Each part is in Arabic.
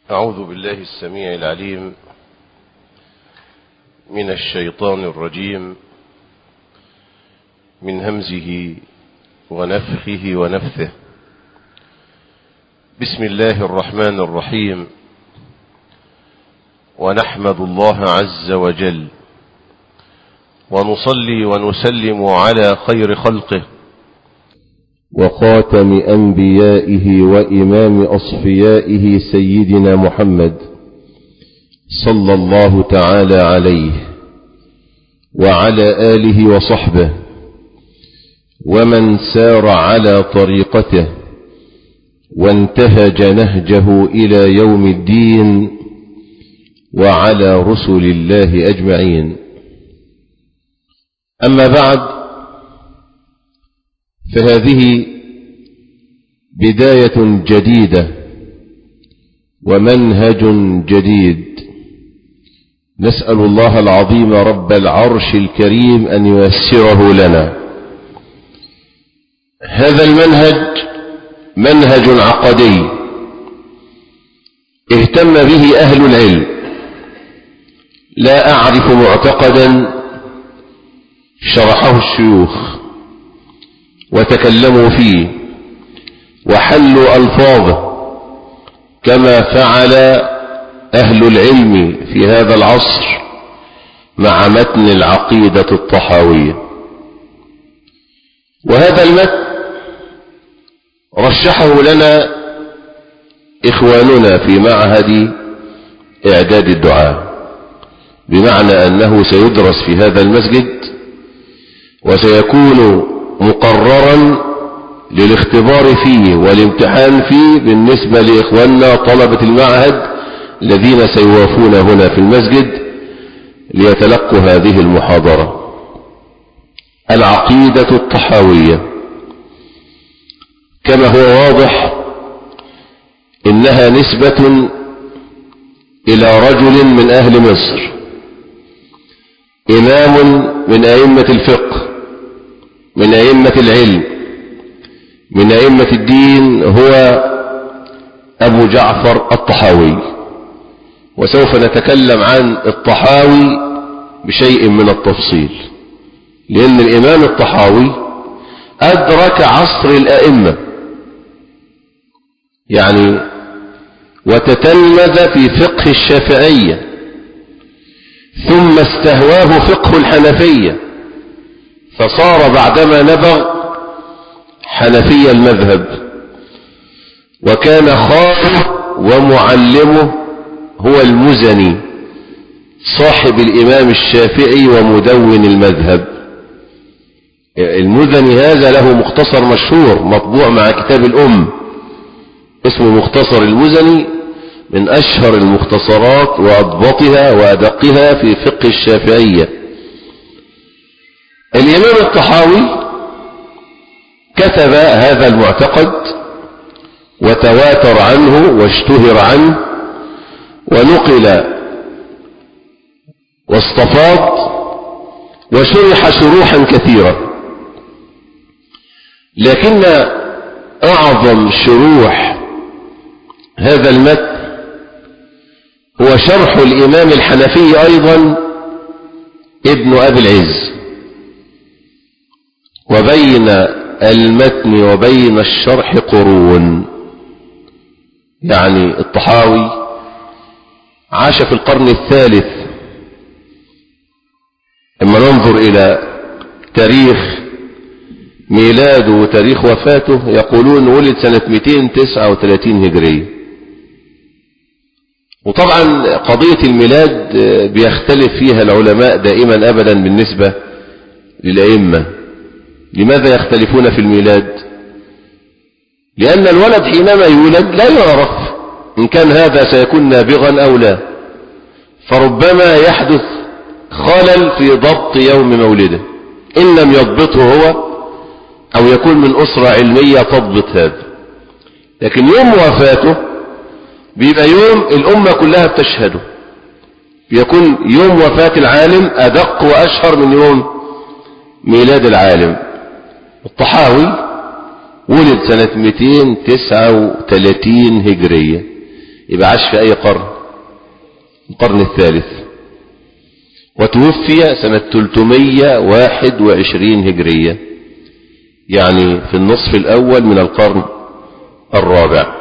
أعوذ بالله السميع العليم من الشيطان الرجيم من همزه ونفخه ونفثه. بسم الله الرحمن الرحيم. ونحمد الله عز وجل ونصلي ونسلم على خير خلقه وخاتم أنبيائه وإمام أصفيائه سيدنا محمد صلى الله تعالى عليه وعلى آله وصحبه ومن سار على طريقته وانتهج نهجه إلى يوم الدين وعلى رسل الله أجمعين. أما بعد، فهذه بداية جديدة ومنهج جديد، نسأل الله العظيم رب العرش الكريم أن ييسره لنا. هذا المنهج منهج عقدي اهتم به أهل العلم، لا أعرف معتقدا شرحه الشيوخ وتكلموا فيه وحلوا ألفاظه كما فعل أهل العلم في هذا العصر مع متن العقيدة الطحاوية. وهذا المتن رشحه لنا إخواننا في معهد إعداد الدعاء، بمعنى أنه سيدرس في هذا المسجد وسيكون مقررا للاختبار فيه والامتحان فيه بالنسبة لإخواننا طلبة المعهد الذين سيوافون هنا في المسجد ليتلقوا هذه المحاضرة. العقيدة الطحاوية كما هو واضح إنها نسبة إلى رجل من أهل مصر، إمام من أئمة الفقه، من أئمة العلم، من أئمة الدين، هو أبو جعفر الطحاوي. وسوف نتكلم عن الطحاوي بشيء من التفصيل، لأن الإمام الطحاوي أدرك عصر الأئمة يعني، وتتلمذ في فقه الشافعية، ثم استهواه فقه الحنفية، فصار بعدما نبغ حنفي المذهب. وكان خاله ومعلمه هو المزني صاحب الإمام الشافعي ومدون المذهب. المزني هذا له مختصر مشهور مطبوع مع كتاب الأم اسمه مختصر المزني، من أشهر المختصرات وأضبطها وأدقها في فقه الشافعية. الإمام الطحاوي كتب هذا المعتقد وتواتر عنه واشتهر عنه ونقل واستفاض وشرح شروحا كثيرة، لكن أعظم شروح هذا المتن هو شرح الإمام الحنفي أيضا ابن أبي العز. وبين المتن وبين الشرح قرون، يعني الطحاوي عاش في القرن الثالث. اما ننظر إلى تاريخ ميلاده وتاريخ وفاته يقولون ولد سنة 239 هجرية. وطبعا قضية الميلاد بيختلف فيها العلماء دائما أبدا بالنسبة للأئمة. لماذا يختلفون في الميلاد؟ لأن الولد حينما يولد لا يعرف إن كان هذا سيكون نابغا أو لا، فربما يحدث خلل في ضبط يوم مولده إن لم يضبطه هو، أو يكون من أسرة علمية تضبط هذا. لكن يوم وفاته بيبقى يوم الأمة كلها بتشهده، يكون يوم وفاة العالم أدق وأشهر من يوم ميلاد العالم. الطحاوي ولد سنة 239 هجرية، يبقى عاش في أي قرن؟ القرن الثالث، وتوفي سنة 321 هجرية، يعني في النصف الأول من القرن الرابع.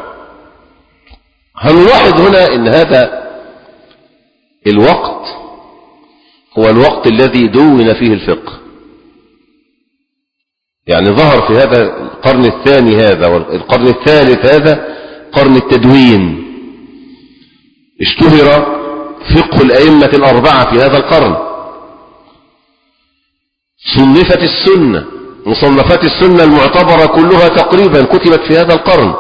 هنلاحظ هنا ان هذا الوقت هو الوقت الذي دون فيه الفقه، يعني ظهر في هذا القرن الثاني هذا والقرن الثالث هذا قرن التدوين، اشتهر فقه الأئمة الأربعة في هذا القرن، صنفت السنة، مصنفات السنة المعتبرة كلها تقريبا كتبت في هذا القرن.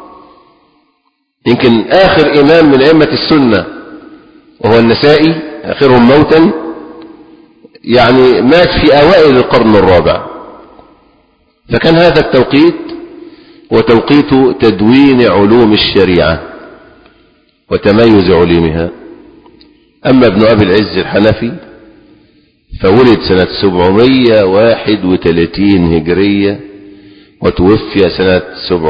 يمكن آخر إمام من أئمة السنة وهو النسائي آخرهم موتا، يعني مات في أوائل القرن الرابع، فكان هذا التوقيت هو توقيت تدوين علوم الشريعة وتميز علومها. أما ابن أبي العز الحنفي فولد سنة 731 هجرية وتوفي سنة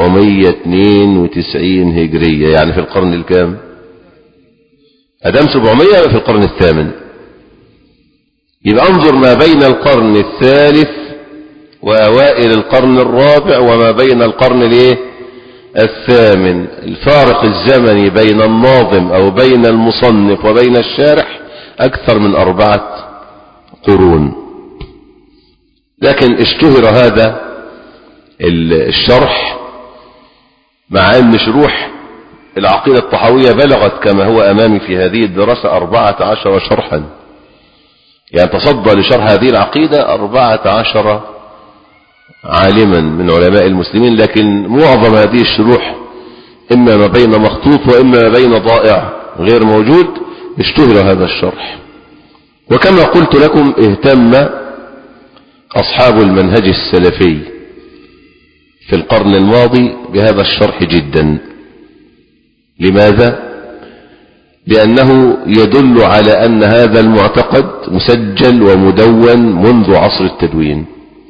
792 هجرية، يعني في القرن الكام؟ أدام 700 في القرن الثامن. يبقى انظر ما بين القرن الثالث وأوائل القرن الرابع وما بين القرن الثامن، الفارق الزمني بين الناظم أو بين المصنف وبين الشارح أكثر من 4 قرون. لكن اشتهر هذا الشرح، مع أن شروح العقيدة الطحاوية بلغت كما هو أمامي في هذه الدراسة 14 شرحا، يعني تصدى لشرح هذه العقيدة 14 عالما من علماء المسلمين، لكن معظم هذه الشروح إما ما بين مخطوط وإما ما بين ضائع غير موجود. اشتهر هذا الشرح، وكما قلت لكم اهتم أصحاب المنهج السلفي في القرن الماضي بهذا الشرح جدا. لماذا؟ لأنه يدل على أن هذا المعتقد مسجل ومدون منذ عصر التدوين.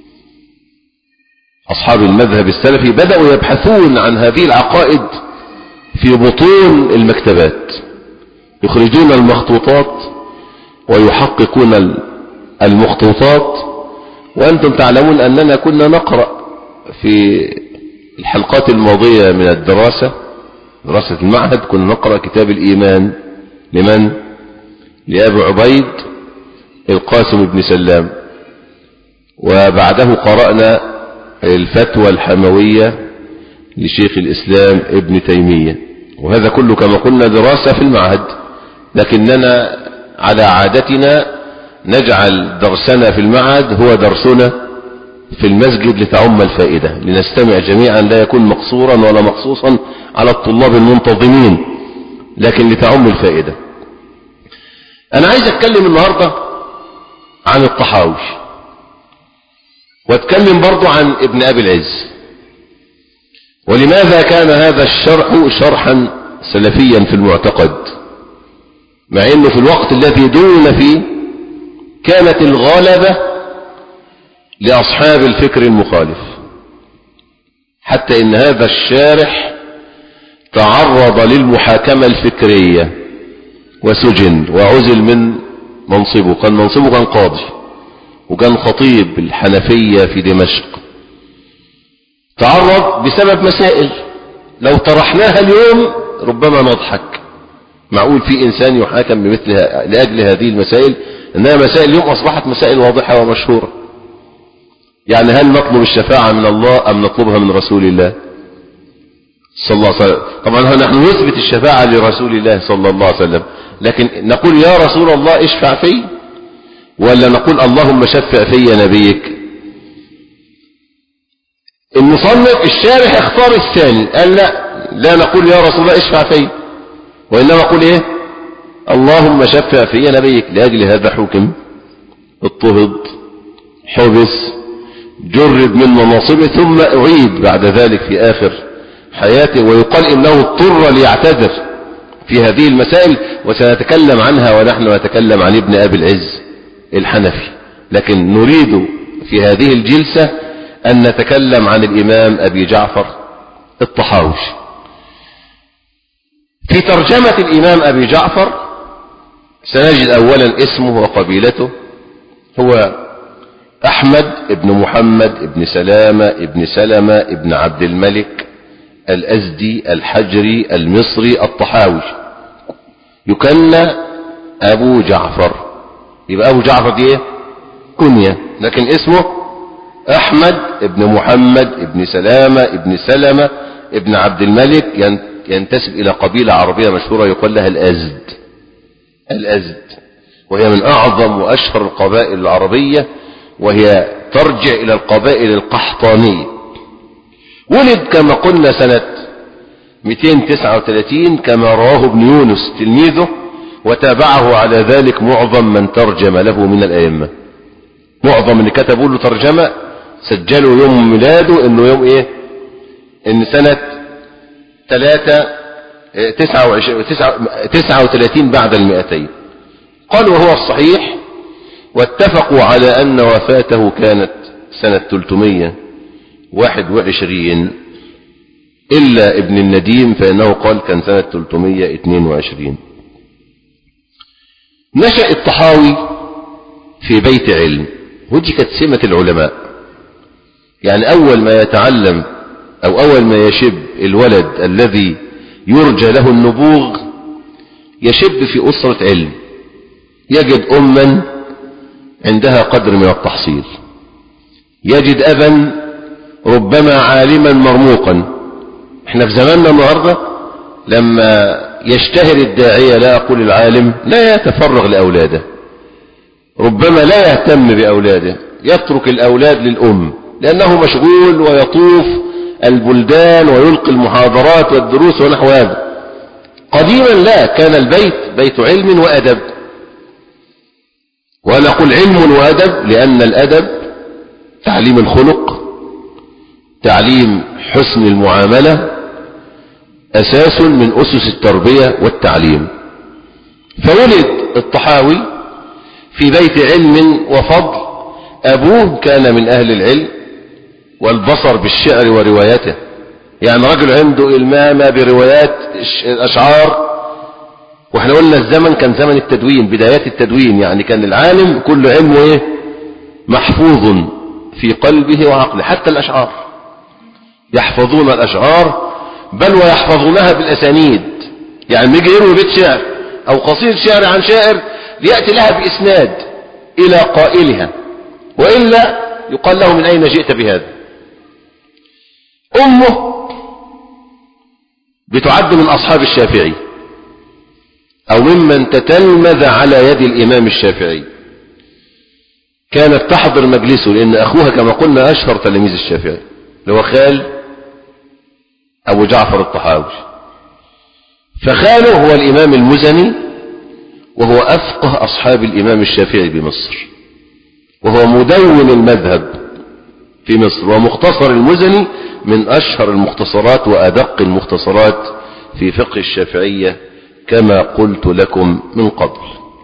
أصحاب المذهب السلفي بدأوا يبحثون عن هذه العقائد في بطون المكتبات، يخرجون المخطوطات ويحققون المخطوطات. وأنتم تعلمون أننا كنا نقرأ في الحلقات الماضية من دراسة المعهد، كنا نقرأ كتاب الإيمان لمن؟ لأبي عبيد القاسم بن سلام، وبعده قرأنا الفتوى الحموية لشيخ الإسلام ابن تيمية، وهذا كله كما قلنا دراسة في المعهد. لكننا على عادتنا نجعل درسنا في المعهد هو درسنا في المسجد لتعم الفائدة، لنستمع جميعا، لا يكون مقصورا ولا مقصوصا على الطلاب المنتظمين، لكن لتعم الفائدة. أنا عايز أتكلم النهاردة عن الطحاوي، واتكلم برضو عن ابن أبي العز، ولماذا كان هذا الشرح شرحا سلفيا في المعتقد، مع أنه في الوقت الذي دون فيه كانت الغلبة لأصحاب الفكر المخالف، حتى إن هذا الشارح تعرض للمحاكمة الفكرية وسجن وعزل من منصبه. كان منصبه كان قاضي وكان خطيب الحنفية في دمشق. تعرض بسبب مسائل لو طرحناها اليوم ربما نضحك، معقول في إنسان يحاكم بمثلها لأجل هذه المسائل؟ إنها مسائل اليوم أصبحت مسائل واضحة ومشهورة. يعني هل نطلب الشفاعة من الله أم نطلبها من رسول الله صلى الله عليه وسلم؟ طبعا نحن نثبت الشفاعة لرسول الله صلى الله عليه وسلم، لكن نقول يا رسول الله اشفع في، ولا نقول اللهم شفع في نبيك؟ المصنف الشارح اختار الثاني، قال لا نقول يا رسول الله اشفع في، وإنما نقول ايه؟ اللهم شفع في نبيك. لأجل هذا حكم، اضطهد، حبس، جرد من مناصبه، ثم أعيد بعد ذلك في آخر حياته، ويقال إنه اضطر ليعتذر في هذه المسائل، وسنتكلم عنها ونحن نتكلم عن ابن أبي العز الحنفي. لكن نريد في هذه الجلسة أن نتكلم عن الإمام أبي جعفر الطحاوي. في ترجمة الإمام أبي جعفر سنجد أولا اسمه وقبيلته، هو أحمد ابن محمد ابن سلامة ابن سلمة ابن عبد الملك الأزدي الحجري المصري الطحاوي، يكنى أبو جعفر. يبقى أبو جعفر دي كنية، لكن اسمه أحمد ابن محمد ابن سلامة ابن سلمة ابن عبد الملك، ينتسب إلى قبيلة عربية مشهورة يقال لها الأزد. الأزد وهي من أعظم وأشهر القبائل العربية، وهي ترجع إلى القبائل القحطانية. ولد كما قلنا سنة 239 كما رواه ابن يونس تلميذه، وتابعه على ذلك معظم من ترجم له من الأئمة. معظم اللي كتبوا له ترجمة سجلوا يوم ميلاده انه يوم ايه، ان سنة 39 بعد 200. قالوا وهو الصحيح، واتفقوا على أن وفاته كانت سنة 321 إلا ابن النديم فإنه قال كان سنة 322. نشأ الطحاوي في بيت علم، ودي كانت سمة العلماء. يعني أول ما يتعلم أو أول ما يشب الولد الذي يرجى له النبوغ يشب في أسرة علم، يجد أما عندها قدر من التحصيل، يجد أبا ربما عالما مرموقا. احنا في زماننا النهاردة لما يشتهر الداعية، لا أقول العالم، لا يتفرغ لأولاده، ربما لا يهتم بأولاده، يترك الأولاد للأم لأنه مشغول ويطوف البلدان ويلقي المحاضرات والدروس ونحو هذا. قديما لا، كان البيت بيت علم وأدب، وأنا أقول علم وأدب لأن الأدب تعليم الخلق، تعليم حسن المعاملة، أساس من أسس التربية والتعليم. فولد الطحاوي في بيت علم وفضل، أبوه كان من أهل العلم والبصر بالشعر وروايته، يعني رجل عنده إلمامة بروايات الأشعار. واحنا قلنا الزمن كان زمن التدوين، بدايات التدوين، يعني كان العالم كل علمه ايه، محفوظ في قلبه وعقله، حتى الأشعار يحفظون الأشعار، بل ويحفظونها بالأسانيد. يعني يجي يروي بيت شعر أو قصيد شعر عن شاعر ليأتي لها بإسناد إلى قائلها، وإلا يقال له من أين جئت بهذا. أمه بتعد من أصحاب الشافعي أو ممن تتلمذ على يد الإمام الشافعي، كانت تحضر مجلسه، لأن أخوها كما قلنا أشهر تلاميذ الشافعي اللي هو خال أبو جعفر الطحاوي. فخاله هو الإمام المزني، وهو أفقه أصحاب الإمام الشافعي بمصر، وهو مدون المذهب في مصر، ومختصر المزني من أشهر المختصرات وأدق المختصرات في فقه الشافعية كما قلت لكم من قبل.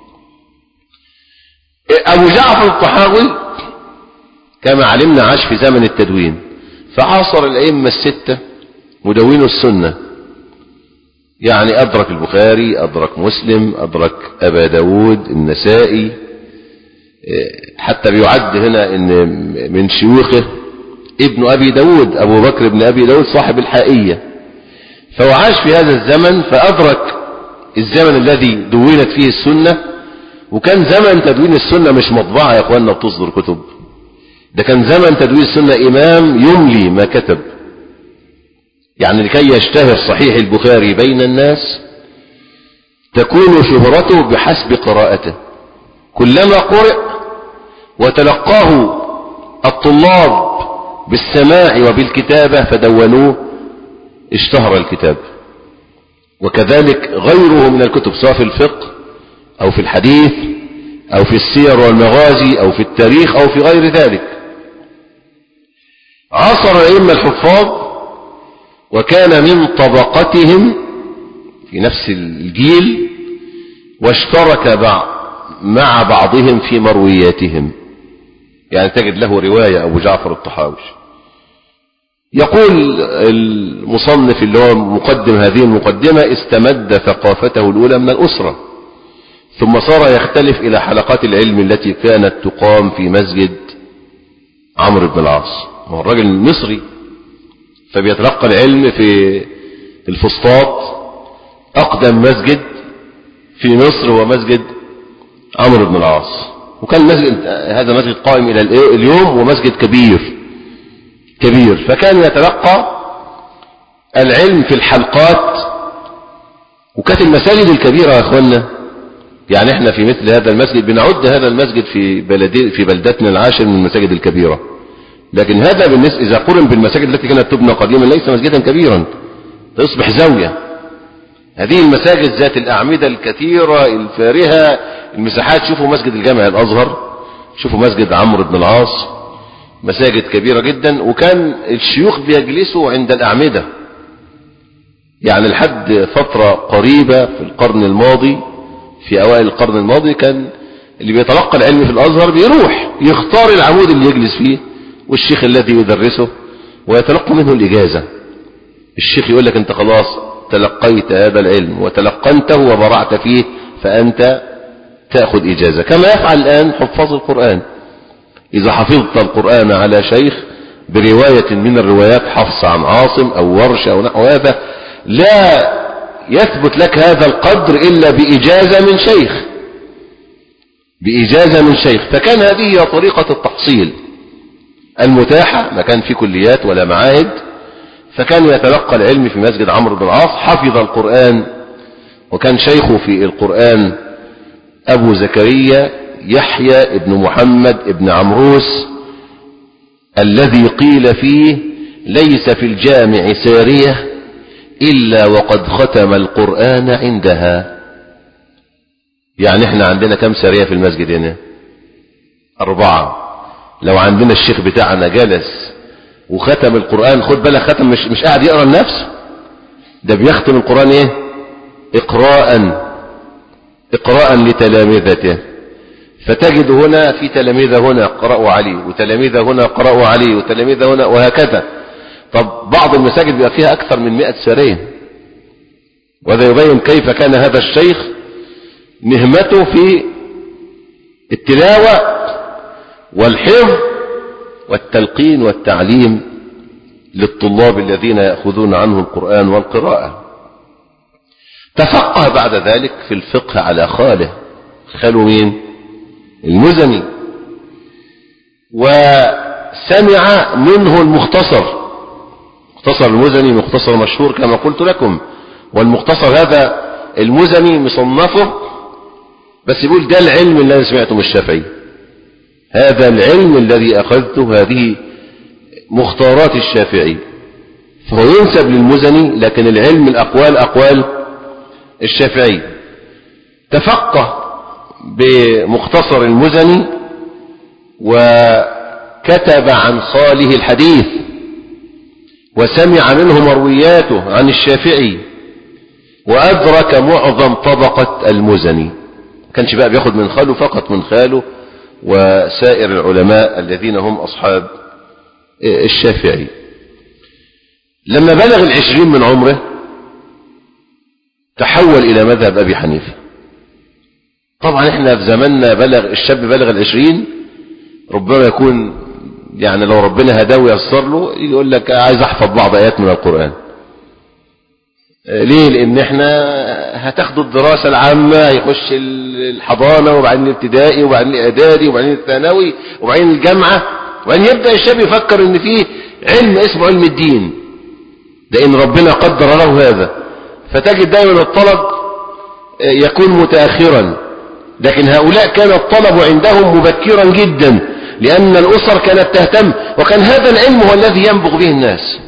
أبو جعفر الطحاوي كما علمنا عاش في زمن التدوين، فعاصر الأئمة الستة مدونوا السنة، يعني أدرك البخاري، أدرك مسلم، أدرك أبا داود، النسائي، حتى بيعد هنا إن من شيوخه ابن أبي داود أبو بكر بن أبي داود صاحب الحائية. فهو عاش في هذا الزمن، فأدرك الزمن الذي دونت فيه السنة. وكان زمن تدوين السنة مش مطبعة يا أخواننا بتصدر كتب، ده كان زمن تدوين السنة إمام يملي ما كتب. يعني لكي يشتهر صحيح البخاري بين الناس تكون شهرته بحسب قراءته، كلما قرئ وتلقاه الطلاب بالسماع وبالكتابة فدونوه اشتهر الكتاب. وكذلك غيره من الكتب سواء في الفقه أو في الحديث أو في السير والمغازي أو في التاريخ أو في غير ذلك. عاصر الأئمة الحفاظ وكان من طبقتهم في نفس الجيل، واشترك مع بعضهم في مروياتهم. يعني تجد له رواية أبو جعفر الطحاوي يقول المصنف اللي هو مقدم هذه المقدمة: استمد ثقافته الأولى من الأسرة، ثم صار يختلف إلى حلقات العلم التي كانت تقام في مسجد عمرو بن العاص. هو الراجل مصري فبيتلقى العلم في الفسطاط، أقدم مسجد في مصر هو مسجد عمرو بن العاص، وكان هذا مسجد قائم إلى اليوم ومسجد كبير، فكان يتلقى العلم في الحلقات. وكانت المساجد الكبيرة يا أخوانا، يعني احنا في مثل هذا المسجد بنعد هذا المسجد في بلدتنا العاشر من المساجد الكبيرة، لكن هذا بالنسبة إذا قرن بالمساجد التي كانت تبنى قديما ليس مسجدا كبيرا، تصبح زاوية. هذه المساجد ذات الأعمدة الكثيرة الفارهة المساحات، شوفوا مسجد الجامع الأزهر، شوفوا مسجد عمرو بن العاص، مساجد كبيرة جدا. وكان الشيوخ بيجلسوا عند الأعمدة، يعني لحد فترة قريبة في القرن الماضي، في أوائل القرن الماضي، كان اللي بيتلقى العلم في الأزهر بيروح يختار العمود اللي يجلس فيه والشيخ الذي يدرسه ويتلقى منه الإجازة. الشيخ يقول لك: أنت خلاص تلقيت هذا العلم وتلقنته وبرعت فيه، فأنت تأخذ إجازة، كما يفعل الآن حفاظ القرآن. إذا حفظت القرآن على شيخ برواية من الروايات، حفص عن عاصم أو ورش أو نحو هذا، لا يثبت لك هذا القدر إلا بإجازة من شيخ. فكان هذه هي طريقة التحصيل المتاحة، ما كان في كليات ولا معاهد، فكان يتلقى العلم في مسجد عمرو بن العاص. حفظ القرآن، وكان شيخه في القرآن أبو زكريا يحيى ابن محمد ابن عمروس، الذي قيل فيه: ليس في الجامع سارية إلا وقد ختم القرآن عندها. يعني احنا عندنا كم سارية في المسجد هنا؟ 4. لو عندنا الشيخ بتاعنا جلس وختم القرآن، خد بالك، ختم مش قاعد يقرأ لنفسه، ده بيختم القرآن ايه؟ إقراء لتلامذته. فتجد هنا في تلاميذ هنا قرأوا عليه، وتلاميذ هنا قرأوا عليه، وتلاميذ هنا، وهكذا. طب بعض المساجد بيبقى فيها أكثر من 100 سارية، وهذا يبين كيف كان هذا الشيخ مهمته في التلاوة والحفظ والتلقين والتعليم للطلاب الذين يأخذون عنه القرآن والقراءة. تفقه بعد ذلك في الفقه على خاله مين؟ المزني، وسمع منه المختصر. مختصر المزني مختصر مشهور كما قلت لكم، والمختصر هذا المزني مصنفه، بس يقول: ده العلم الذي سمعته من الشافعي، هذا العلم الذي أخذته، هذه مختارات الشافعي. فهو ينسب للمزني، لكن العلم الأقوال أقوال الشافعي. تفقه بمختصر المزني وكتب عن خاله الحديث، وسمع منه مروياته عن الشافعي، وأدرك معظم طبقة المزني. ما كانش بقى بياخد من خاله فقط، من خاله وسائر العلماء الذين هم أصحاب الشافعي. لما بلغ 20 من عمره تحول إلى مذهب أبي حنيفة. طبعا احنا في زماننا الشاب بلغ 20 ربما يكون، يعني لو ربنا هداه ويسر له، يقول لك: عايز احفظ بعض آيات من القرآن. ليه؟ لأن احنا هتاخدوا الدراسة العامة، يخش الحضانة وبعدين الابتدائي وبعدين الإعدادي وبعدين الثانوي وبعدين الجامعة، وبعدين يبدأ الشاب يفكر ان فيه علم اسمه علم الدين، لأن ربنا قدر له هذا. فتجد دائما الطلب يكون متأخرا، لكن هؤلاء كان الطلب عندهم مبكرا جدا، لأن الأسر كانت تهتم، وكان هذا العلم هو الذي ينبغ به الناس.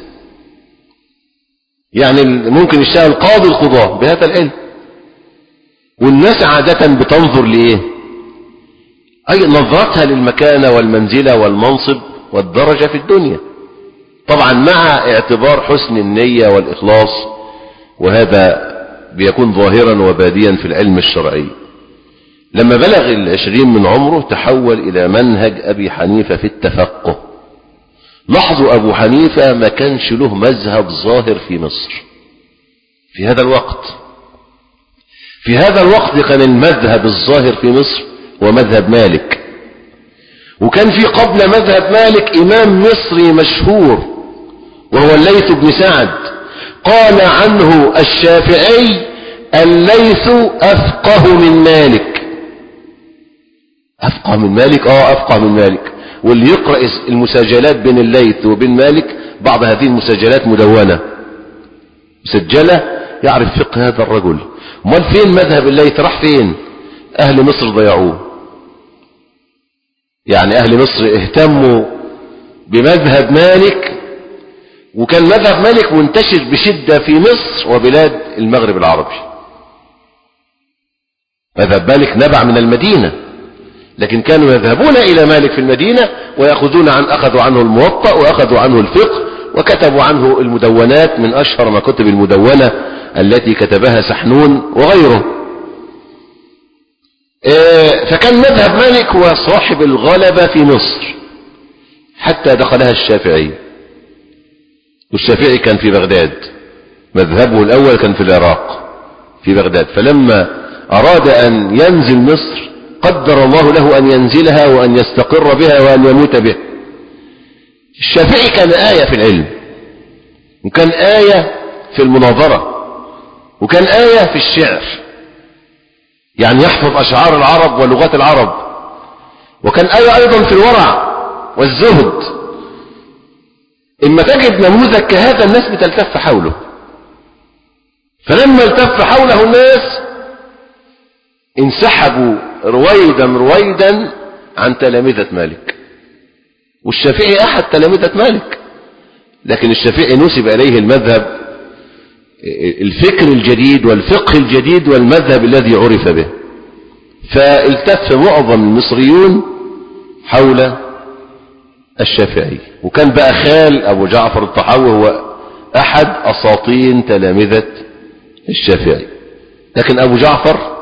يعني ممكن يشتغل قاضي القضاة بهذا العلم، والناس عادة بتنظر لإيه؟ أي نظرتها للمكانة والمنزلة والمنصب والدرجة في الدنيا، طبعا مع اعتبار حسن النية والإخلاص، وهذا بيكون ظاهرا وباديا في العلم الشرعي. لما بلغ 20 من عمره تحول إلى منهج أبي حنيفة في التفقه، لاحظوا أبو حنيفة ما كانش له مذهب ظاهر في مصر في هذا الوقت. في هذا الوقت كان المذهب الظاهر في مصر هو مذهب مالك، وكان في قبل مذهب مالك إمام مصري مشهور وهو الليث بن سعد، قال عنه الشافعي الليث أفقه من مالك. أفقه من مالك؟ أفقه من مالك. واللي يقرأ المساجلات بين الليث وبين مالك، بعض هذه المساجلات مدونة مسجلة، يعرف فقه هذا الرجل. امال فين مذهب الليث؟ راح فين؟ أهل مصر ضيعوه. يعني أهل مصر اهتموا بمذهب مالك، وكان مذهب مالك منتشر بشدة في مصر وبلاد المغرب العربي. مذهب مالك نبع من المدينة، لكن كانوا يذهبون إلى مالك في المدينة ويأخذون أخذوا عنه الموطأ وأخذوا عنه الفقه وكتبوا عنه المدونات، من أشهر ما كتب المدونة التي كتبها سحنون وغيره. فكان مذهب مالك هو صاحب الغلبة في مصر حتى دخلها الشافعي، والشافعي كان في بغداد، مذهبه الأول كان في العراق في بغداد. فلما أراد أن ينزل مصر قدر الله له أن ينزلها وأن يستقر بها وأن يموت بها. الشافعي كان آية في العلم، وكان آية في المناظرة، وكان آية في الشعر، يعني يحفظ أشعار العرب ولغات العرب، وكان آية أيضا في الورع والزهد. إما تجد نموذج كهذا الناس بتلتف حوله. فلما التف حوله الناس انسحبوا رويدا عن تلامذة مالك، والشافعي أحد تلامذة مالك، لكن الشافعي نسب إليه المذهب، الفكر الجديد والفقه الجديد والمذهب الذي عرف به. فالتف معظم المصريون حول الشافعي. وكان بقى خال أبو جعفر الطحاوي هو أحد أساطين تلامذة الشافعي. لكن أبو جعفر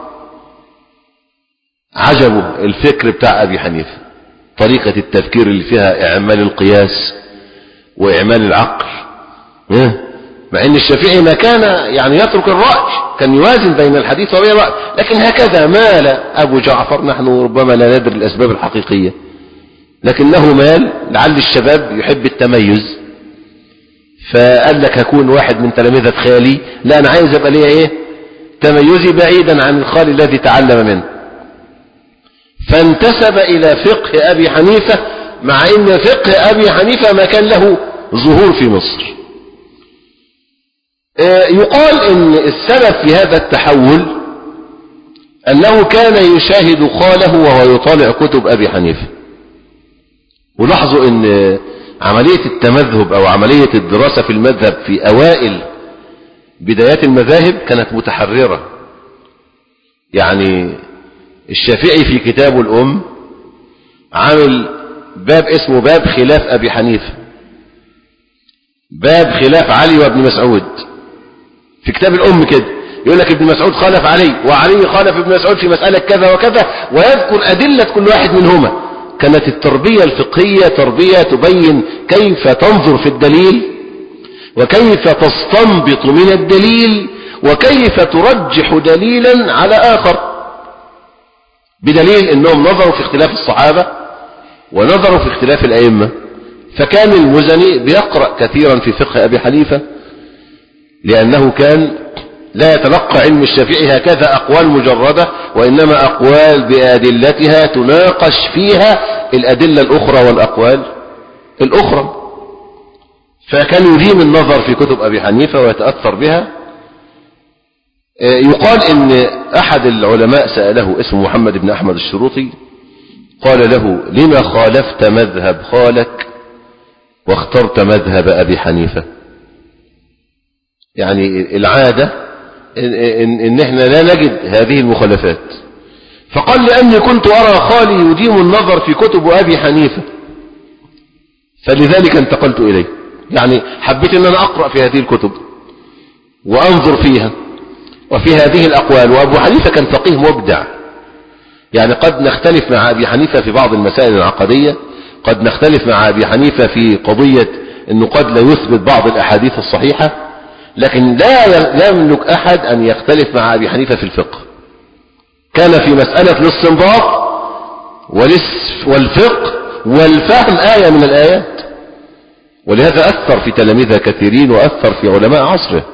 عجبه الفكر بتاع أبي حنيفة، طريقة التفكير اللي فيها إعمال القياس وإعمال العقل، مع أن الشافعي ما كان يعني يترك الرأي، كان يوازن بين الحديث وبين الرأي، لكن هكذا مال أبو جعفر. نحن ربما لا ندري الأسباب الحقيقية، لكنه مال لعل الشباب يحب التميز، فقال لك هكون واحد من تلامذة خالي، لا أنا عايز أبقى ليه تميزي بعيدا عن الخالي الذي تعلم منه. فانتسب إلى فقه أبي حنيفة، مع أن فقه أبي حنيفة ما كان له ظهور في مصر. يقال أن السبب في هذا التحول أنه كان يشاهد خاله وهو يطالع كتب أبي حنيفة. ولاحظوا أن عملية التمذهب أو عملية الدراسة في المذهب في أوائل بدايات المذاهب كانت متحررة. يعني الشافعي في كتابه الأم عامل باب اسمه باب خلاف أبي حنيفة، باب خلاف علي وابن مسعود في كتاب الأم كده، يقول لك ابن مسعود خالف علي وعلي خالف ابن مسعود في مسألة كذا وكذا، ويذكر أدلة كل واحد منهما. كانت التربية الفقهية تربية تبين كيف تنظر في الدليل، وكيف تستنبط من الدليل، وكيف ترجح دليلا على آخر، بدليل أنهم نظروا في اختلاف الصحابة ونظروا في اختلاف الأئمة. فكان المزني بيقرأ كثيرا في فقه أبي حنيفة، لأنه كان لا يتلقى علم الشافعي هكذا أقوال مجردة، وإنما أقوال بأدلتها تناقش فيها الأدلة الأخرى والأقوال الأخرى. فكان يديم النظر في كتب أبي حنيفة ويتأثر بها. يقال إن أحد العلماء سأله اسمه محمد بن أحمد الشروطي، قال له لما خالفت مذهب خالك واخترت مذهب أبي حنيفة؟ يعني العادة إن إحنا لا نجد هذه المخالفات. فقال لأني كنت أرى خالي يديم النظر في كتب أبي حنيفة، فلذلك انتقلت إليه. يعني حبيت أن أنا أقرأ في هذه الكتب وأنظر فيها وفي هذه الأقوال. وأبو حنيفة كان فقيه مبدع، يعني قد نختلف مع أبي حنيفة في بعض المسائل العقدية، قد نختلف مع أبي حنيفة في قضية أنه قد لا يثبت بعض الأحاديث الصحيحة، لكن لا يملك أحد أن يختلف مع أبي حنيفة في الفقه. كان في مسألة الاستنباط والفقه والفهم آية من الآيات، ولهذا أثر في تلاميذه كثيرين وأثر في علماء عصره.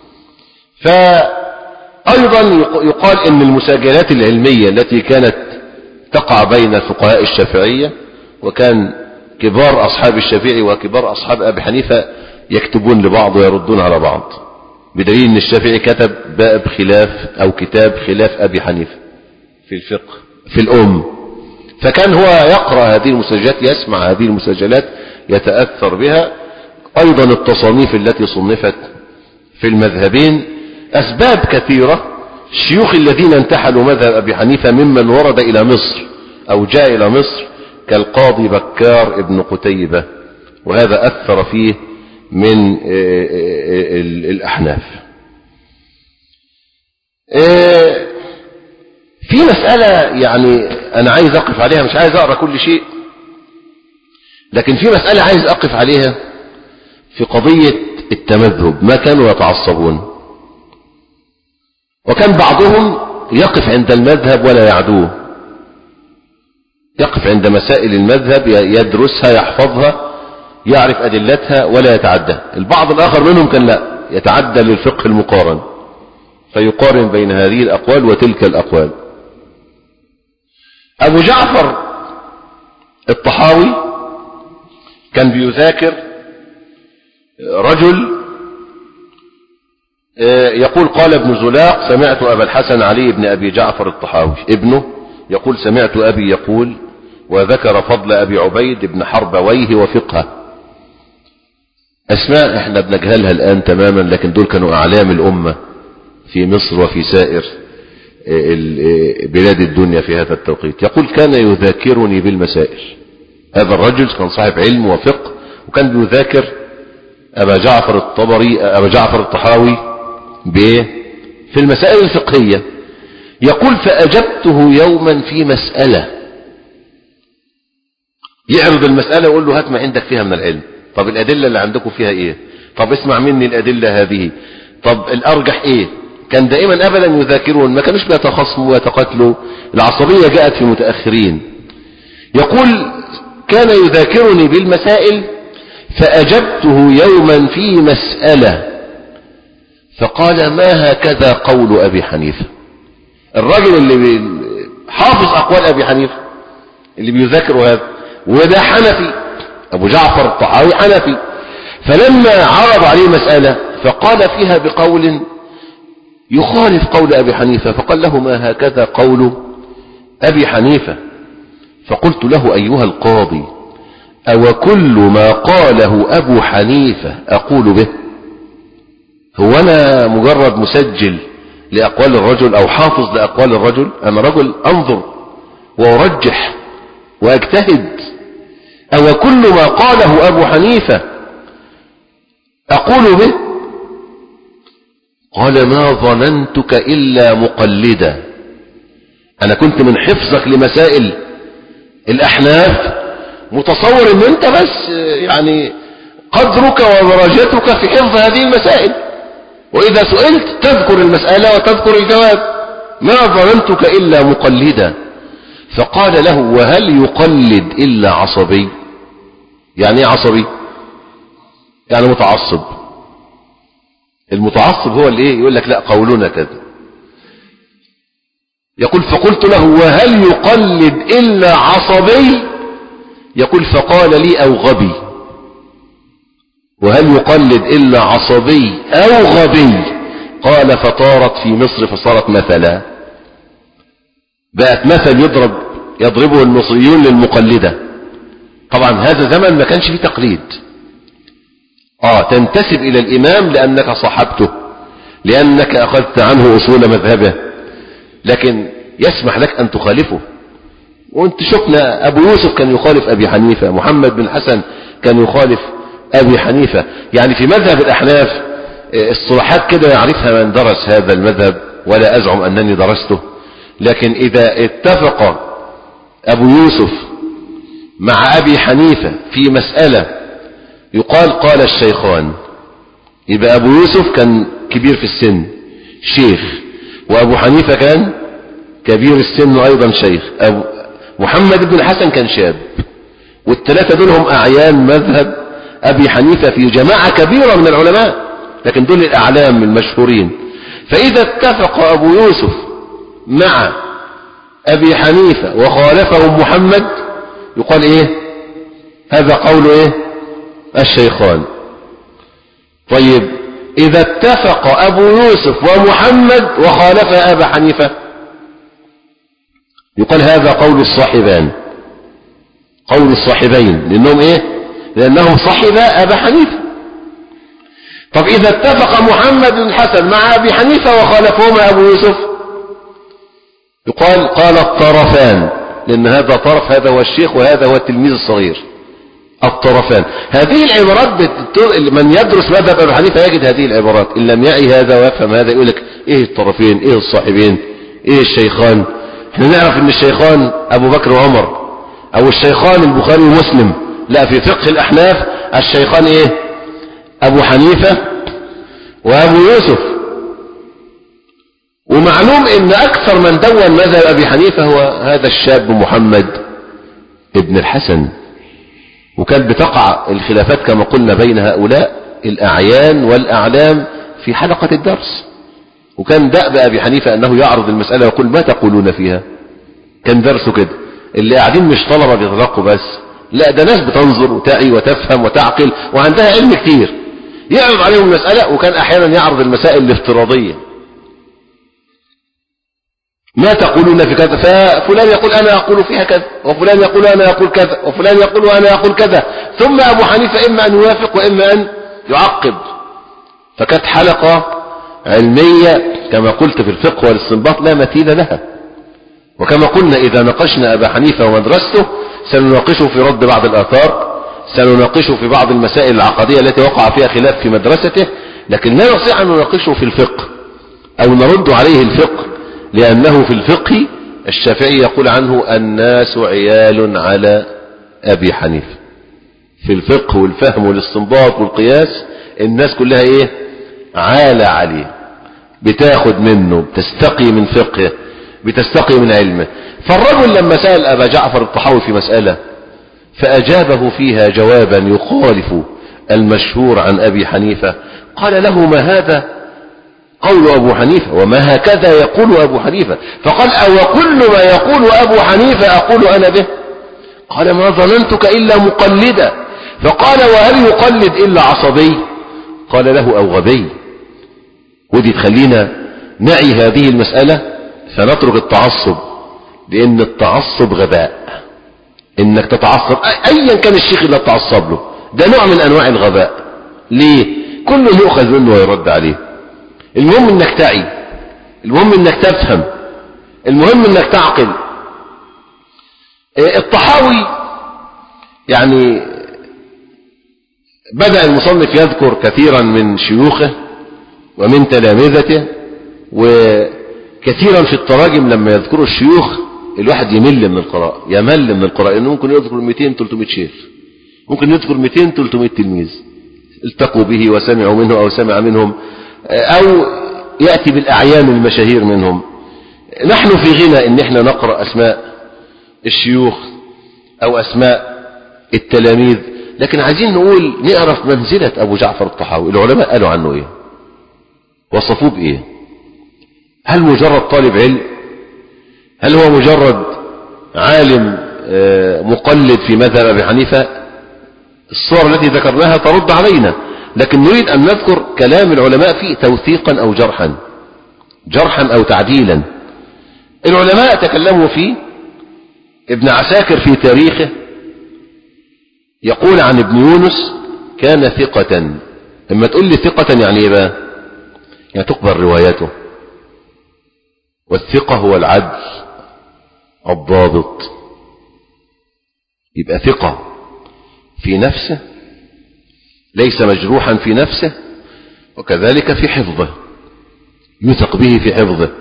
فأيضا يقال أن المساجلات العلمية التي كانت تقع بين الفقهاء الشافعية، وكان كبار أصحاب الشافعي وكبار أصحاب أبي حنيفة يكتبون لبعض ويردون على بعض، بدليل أن الشافعي كتب باب خلاف أو كتاب خلاف أبي حنيفة في الفقه في الأم، فكان هو يقرأ هذه المسجلات، يسمع هذه المسجلات، يتأثر بها. أيضا التصانيف التي صنفت في المذهبين أسباب كثيرة. الشيوخ الذين انتحلوا مذهب أبي حنيفة ممن ورد إلى مصر أو جاء إلى مصر كالقاضي بكار ابن قتيبة، وهذا أثر فيه من الأحناف. في مسألة يعني أنا عايز أقف عليها، مش عايز أقرأ كل شيء، لكن في مسألة عايز أقف عليها في قضية التمذهب. ما كانوا يتعصبون، وكان بعضهم يقف عند المذهب ولا يعدوه، يقف عند مسائل المذهب يدرسها يحفظها يعرف أدلتها ولا يتعدى. البعض الآخر منهم كان لا يتعدى للفقه المقارن، فيقارن بين هذه الأقوال وتلك الأقوال. أبو جعفر الطحاوي كان بيذاكر رجل يقول قال ابن زلاق سمعت أبا الحسن علي بن أبي جعفر الطحاوي ابنه يقول سمعت أبي يقول، وذكر فضل أبي عبيد بن حربويه وفقهه. أسماء احنا بنجهلها الآن تماما، لكن دول كانوا أعلام الأمة في مصر وفي سائر بلاد الدنيا في هذا التوقيت. يقول كان يذاكرني بالمسائل. هذا الرجل كان صاحب علم وفقه، وكان بيذاكر أبا جعفر الطحاوي في المسائل الفقهية. يقول فأجبته يوما في مسألة، يعرض المسألة ويقول له هات ما عندك فيها من العلم. طب الأدلة اللي عندكم فيها إيه؟ طب اسمع مني الأدلة هذه. طب الأرجح إيه؟ كان دائما أبدا يذاكرون، ما كانوش بيتخاصموا ويتقاتلوا. العصبية جاءت في متأخرين. يقول كان يذاكرني بالمسائل فأجبته يوما في مسألة فقال ما هكذا قول أبي حنيفة. الرجل اللي حافظ أقوال أبي حنيفة اللي بيذاكر هذا، وده حنفي، أبو جعفر الطحاوي حنفي، فلما عرض عليه مسألة فقال فيها بقول يخالف قول أبي حنيفة، فقال له ما هكذا قول أبي حنيفة. فقلت له أيها القاضي أو كل ما قاله أبو حنيفة أقول به؟ هو أنا مجرد مسجل لأقوال الرجل أو حافظ لأقوال الرجل؟ أنا رجل أنظر وأرجح وأجتهد. أو كل ما قاله أبو حنيفة أقول به؟ قال ما ظننتك إلا مقلدا. أنا كنت من حفظك لمسائل الأحناف متصور أن أنت بس يعني قدرك ودرجتك في حفظ هذه المسائل، وإذا سئلت تذكر المسألة وتذكر الجواب. ما ظننتك إلا مقلدا. فقال له وهل يقلد إلا عصبي؟ يعني ايه عصبي؟ يعني متعصب. المتعصب هو اللي يقول لك لا قولنا كذا. يقول فقلت له وهل يقلد إلا عصبي؟ يقول فقال لي أو غبي. وهل يقلد إلا عصبي أو غبي؟ قال فطارت في مصر فصارت مثلا، بقت مثل يضربه المصريون للمقلدة. طبعا هذا زمن ما كانش فيه تقليد. تنتسب إلى الإمام لأنك صاحبته، لأنك أخذت عنه أصول مذهبه، لكن يسمح لك أن تخالفه. وانت شفنا أبو يوسف كان يخالف أبي حنيفة، محمد بن حسن كان يخالف أبي حنيفة. يعني في مذهب الأحناف الصلاحات كده يعرفها من درس هذا المذهب، ولا أزعم أنني درسته، لكن إذا اتفق أبو يوسف مع أبي حنيفة في مسألة يقال قال الشيخان، يبقى أبو يوسف كان كبير في السن شيخ، وأبو حنيفة كان كبير السن أيضا شيخ، محمد بن الحسن كان شاب، والثلاثة دول هم أعيان مذهب أبي حنيفة في جماعة كبيرة من العلماء، لكن دول الأعلام المشهورين. فإذا اتفق أبو يوسف مع أبي حنيفة وخالفه محمد يقال إيه؟ هذا قول إيه؟ الشيخان. طيب إذا اتفق أبو يوسف ومحمد وخالف أبا حنيفة يقال هذا قول الصاحبان، قول الصاحبين، لأنهم إيه؟ لأنهم صحبا أبا حنيفة. طب إذا اتفق محمد بن الحسن مع أبي حنيفة وخالفهما أبو يوسف يقال قال الطرفان، لأن هذا طرف، هذا هو الشيخ وهذا هو التلميذ الصغير، الطرفان. هذه العبارات من يدرس مذهب أبي حنيفة يجد هذه العبارات، إن لم يعي هذا ويفهم هذا يقول لك إيه الطرفين، إيه الصاحبين، إيه الشيخان. احنا نعرف ان الشيخان أبو بكر وعمر، أو الشيخان البخاري ومسلم. لا، في فقه الأحناف الشيخان إيه؟ أبو حنيفة وأبو يوسف. ومعلوم ان أكثر من دون مذهب أبي حنيفة هو هذا الشاب محمد ابن الحسن. وكان بتقع الخلافات كما قلنا بين هؤلاء الأعيان والأعلام في حلقة الدرس. وكان دأب أبي حنيفة أنه يعرض المسألة ويقول ما تقولون فيها. كان درسه كده، اللي قاعدين مش طلبة بيتلقوا بس، لا ده ناس بتنظر وتعي وتفهم وتعقل وعندها علم كتير. يعرض عليهم المسألة، وكان أحيانا يعرض المسائل الافتراضية. ما تقولون في كذا؟ ففلان يقول أنا أقول فيها كذا، وفلان يقول أنا أقول كذا، وفلان يقول أنا أقول كذا. ثم أبو حنيفة إما أن يوافق وإما أن يعقب. فكانت حلقة علمية كما قلت في الفقه والاستنباط لا مثيل لها. وكما قلنا إذا ناقشنا أبا حنيفة ومدرسته سنناقشه في رد بعض الآثار، سنناقشه في بعض المسائل العقدية التي وقع فيها خلاف في مدرسته، لكن لا نستطيع أن نناقشه في الفقه أو نرد عليه الفقه، لأنه في الفقه الشافعي يقول عنه الناس عيال على أبي حنيفة. في الفقه والفهم والاستنباط والقياس الناس كلها إيه؟ عالة عليه، بتاخد منه، بتستقي من فقهه، بتستقي من علمه. فالرجل لما سأل أبا جعفر الطحاوي في مسألة فأجابه فيها جوابا يخالف المشهور عن أبي حنيفة، قال له ما هذا قول أبو حنيفة وما هكذا يقول أبو حنيفة. فقال أو كل ما يقول أبو حنيفة أقول أنا به؟ قال ما ظننتك إلا مقلدا. فقال وهل يقلد إلا عصبي؟ قال له أو غبي. ودي تخلينا نعي هذه المسألة فنترك التعصب، لأن التعصب غباء. إنك تتعصب أيا كان الشيخ اللي تتعصب له ده نوع من أنواع الغباء. ليه؟ كله يؤخذ منه ويرد عليه. المهم إنك تعي، المهم إنك تفهم، المهم إنك تعقل. الطحاوي يعني بدأ المصنف يذكر كثيرا من شيوخه ومن تلامذته، وكثيرا في التراجم لما يذكروا الشيوخ الواحد يمل من القراءة، يمل من القراءة، لأنه ممكن يذكر 200-300 شيخ، ممكن يذكر 200-300 تلميذ التقوا به وسمعوا منه أو سمع منهم، أو يأتي بالأعيان المشاهير منهم. نحن في غنى إن احنا نقرأ أسماء الشيوخ أو أسماء التلاميذ، لكن عايزين نقول نعرف منزلة أبو جعفر الطحاوي. العلماء قالوا عنه إيه؟ وصفوه بإيه؟ هل مجرد طالب علم؟ هل هو مجرد عالم مقلد في مذهب أبي حنيفة؟ الصور التي ذكرناها ترد علينا، لكن نريد أن نذكر كلام العلماء فيه توثيقا أو جرحا أو تعديلا. العلماء تكلموا فيه. ابن عساكر في تاريخه يقول عن ابن يونس كان ثقة. لما تقول لي ثقة يعني ايه بقى؟ يعني تقبل رواياته. والثقة هو العدل الضابط. يبقى ثقة في نفسه، ليس مجروحا في نفسه، وكذلك في حفظه، يثق به في حفظه.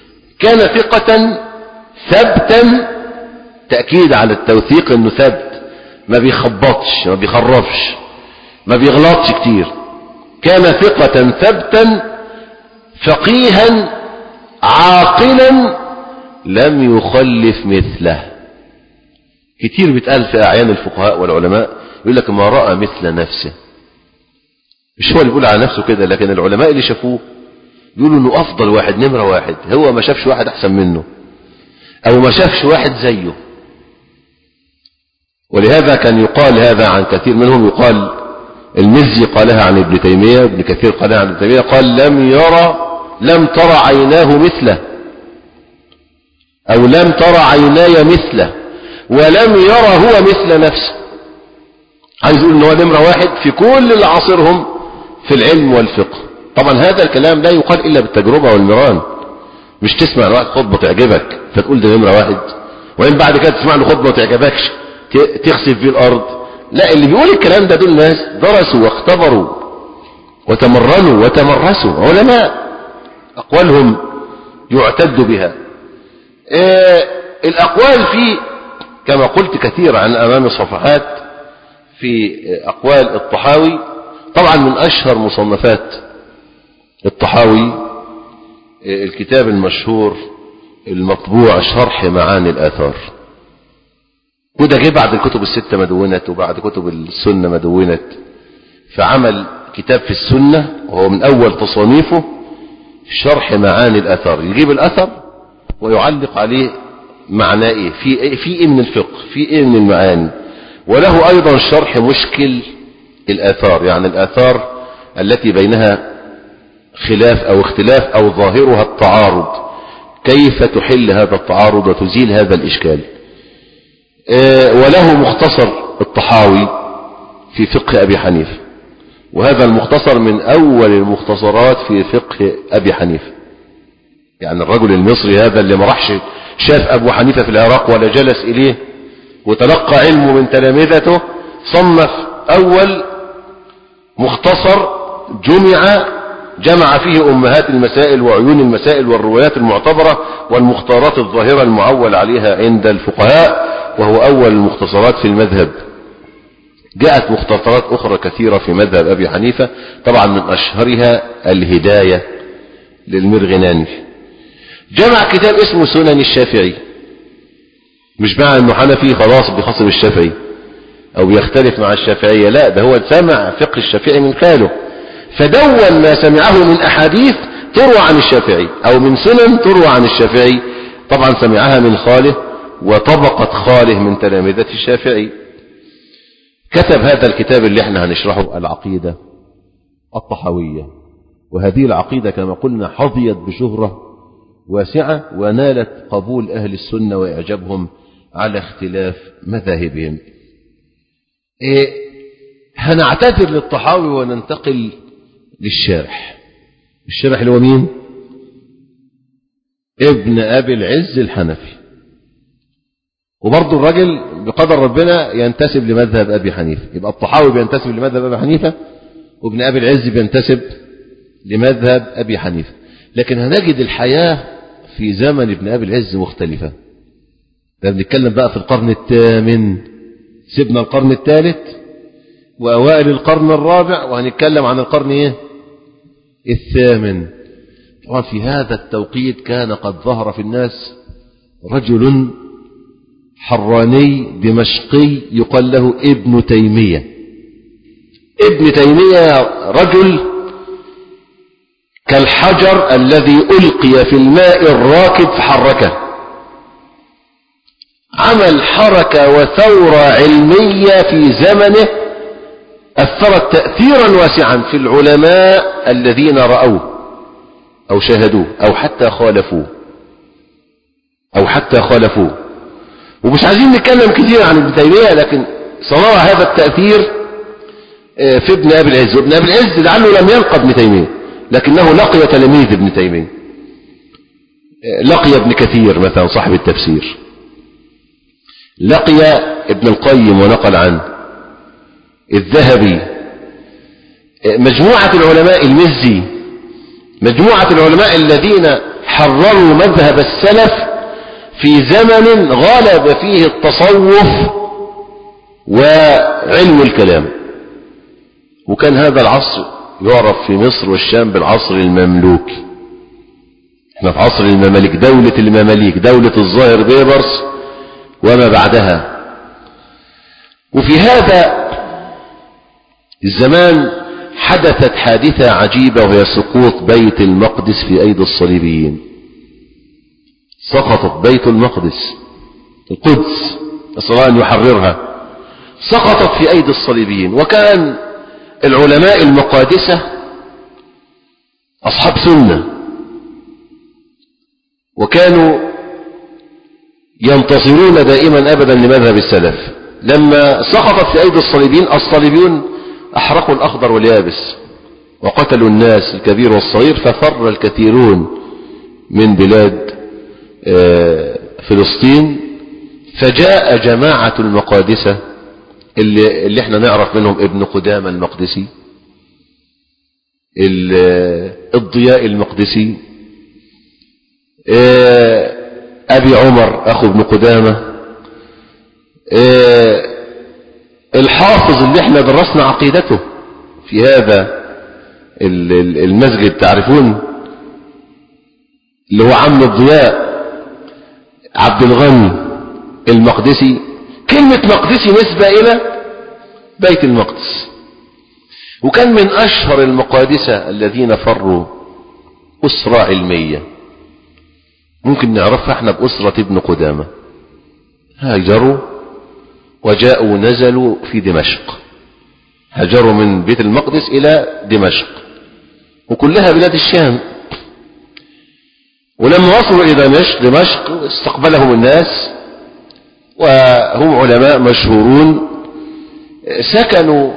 كان ثقة ثبتا، تأكيد على التوثيق انه ثبت، ما بيخبطش، ما بيخرفش، ما بيغلطش كتير. كان ثقة ثبتا فقيها عاقلا لم يخلف مثله. كتير بيتقال في أعيان الفقهاء والعلماء يقول لك ما رأى مثل نفسه. مش هو اللي بيقول على نفسه كده، لكن العلماء اللي شافوه يقولوا انه افضل واحد، نمرة واحد. هو ما شافش واحد احسن منه او ما شافش واحد زيه. ولهذا كان يقال هذا عن كثير منهم. يقال المزي قالها عن ابن تيمية، ابن كثير قالها عن ابن تيمية، قال لم ترى عيناه مثله، او لم ترى عيناي مثله، ولم يرى هو مثل نفسه. عايز يقول ان هو نمرة واحد في كل اللي عاصرهم في العلم والفقه. طبعا هذا الكلام لا يقال الا بالتجربة والمران. مش تسمع لواحد خطبة تعجبك فتقول ده نمرة واحد، وإن بعد كده تسمع له خطبة وتعجبكش تخسف فيه الأرض. لا، اللي بيقول الكلام ده دول ناس درسوا واختبروا وتمرنوا وتمرسوا، علماء أقوالهم يعتد بها. الأقوال في كما قلت كثير عن أمام الصفحات في أقوال الطحاوي. طبعا من أشهر مصنفات الطحاوي الكتاب المشهور المطبوع شرح معاني الآثار، وده جه بعد الكتب الستة ما دونت وبعد كتب السنة ما دونت، فعمل كتاب في السنة وهو من أول تصانيفه شرح معاني الآثار. يجيب الأثر ويعلق عليه معناه إيه، في إيه من الفقه، في إيه من المعاني. وله أيضا شرح مشكل الآثار، يعني الآثار التي بينها خلاف أو اختلاف أو ظاهرها التعارض، كيف تحل هذا التعارض وتزيل هذا الإشكال. وله مختصر الطحاوي في فقه أبي حنيفة، وهذا المختصر من أول المختصرات في فقه أبي حنيفة. يعني الرجل المصري هذا اللي ما راحش شاف أبو حنيفة في العراق ولا جلس إليه وتلقى علمه من تلامذته، صنف أول مختصر جمع فيه أمهات المسائل وعيون المسائل والروايات المعتبرة والمختارات الظاهرة المعول عليها عند الفقهاء، وهو أول المختصرات في المذهب. جاءت مختصرات أخرى كثيرة في مذهب أبي حنيفة، طبعا من أشهرها الهداية للمرغناني. جمع كتاب اسمه سنن الشافعي. مش معنى أنه حنفي خلاص بيخاصم الشافعي أو بيختلف مع الشافعية، لا، ده هو سمع فقه الشافعي من خاله، فدون ما سمعه من أحاديث تروى عن الشافعي أو من سنن تروى عن الشافعي. طبعا سمعها من خاله وطبقة خاله من تلامذة الشافعي. كتب هذا الكتاب اللي احنا هنشرحه العقيدة الطحاوية، وهذه العقيدة كما قلنا حظيت بشهرة واسعة ونالت قبول أهل السنة وإعجابهم على اختلاف مذاهبهم. هنعتذر للطحاوي وننتقل للشارح. الشارح اللي هو مين؟ ابن أبي العز الحنفي. وبرضه الرجل بقدر ربنا ينتسب لمذهب أبي حنيفة، يبقى الطحاوي بينتسب لمذهب أبي حنيفة وابن أبي العز بينتسب لمذهب أبي حنيفة. لكن هنجد الحياة في زمن ابن أبي العز مختلفة. ده بنتكلم بقى في القرن الثامن، سيبنا القرن الثالث وأوائل القرن الرابع وهنتكلم عن القرن الثامن. طبعا في هذا التوقيت كان قد ظهر في الناس رجل حراني دمشقي يقال له ابن تيمية. ابن تيمية رجل كالحجر الذي ألقي في الماء الراكد فحركه. عمل حركة وثورة علمية في زمنه أثرت تأثيرا واسعا في العلماء الذين رأوه أو شاهدوه أو حتى خالفوه. ومش عايزين نتكلم كثير عن ابن تيمية، لكن صنع هذا التأثير في ابن أبي العز. وابن أبي العز لعله لم يلقى ابن تيمية، لكنه لقي تلاميذ ابن تيمية، لقي ابن كثير مثلا صاحب التفسير، لقي ابن القيم ونقل عنه، الذهبي، مجموعة العلماء، المزي، مجموعة العلماء الذين حرروا مذهب السلف في زمن غلب فيه التصوف وعلم الكلام. وكان هذا العصر يعرف في مصر والشام بالعصر المملوكي. احنا في عصر المماليك، دولة المماليك، دولة الظاهر بيبرس وما بعدها. وفي هذا الزمان حدثت حادثة عجيبة، وهي سقوط بيت المقدس في أيدي الصليبيين. سقطت بيت المقدس، القدس، نسأل الله أن يحررها، سقطت في أيدي الصليبيين. وكان العلماء المقادسة أصحاب سنة، وكانوا ينتصرون دائما أبدا لمذهب السلف. لما سقطت في أيدي الصليبيون أحرقوا الأخضر واليابس وقتلوا الناس الكبير والصغير، ففر الكثيرون من بلاد فلسطين. فجاء جماعة المقادسة اللي احنا نعرف منهم ابن قدامة المقدسي، الضياء المقدسي، أبي عمر أخو ابن قدامة، الحافظ اللي احنا درسنا عقيدته في هذا المسجد، تعرفون، اللي هو عم الضياء عبد الغني المقدسي. كلمة مقدسي نسبة إلى بيت المقدس. وكان من أشهر المقادسة الذين فروا أسرة علمية ممكن نعرفها احنا بأسرة ابن قدامة. هاجروا وجاءوا نزلوا في دمشق، هاجروا من بيت المقدس إلى دمشق، وكلها بلاد الشام. ولما وصلوا إلى دمشق استقبلهم الناس، وهم علماء مشهورون. سكنوا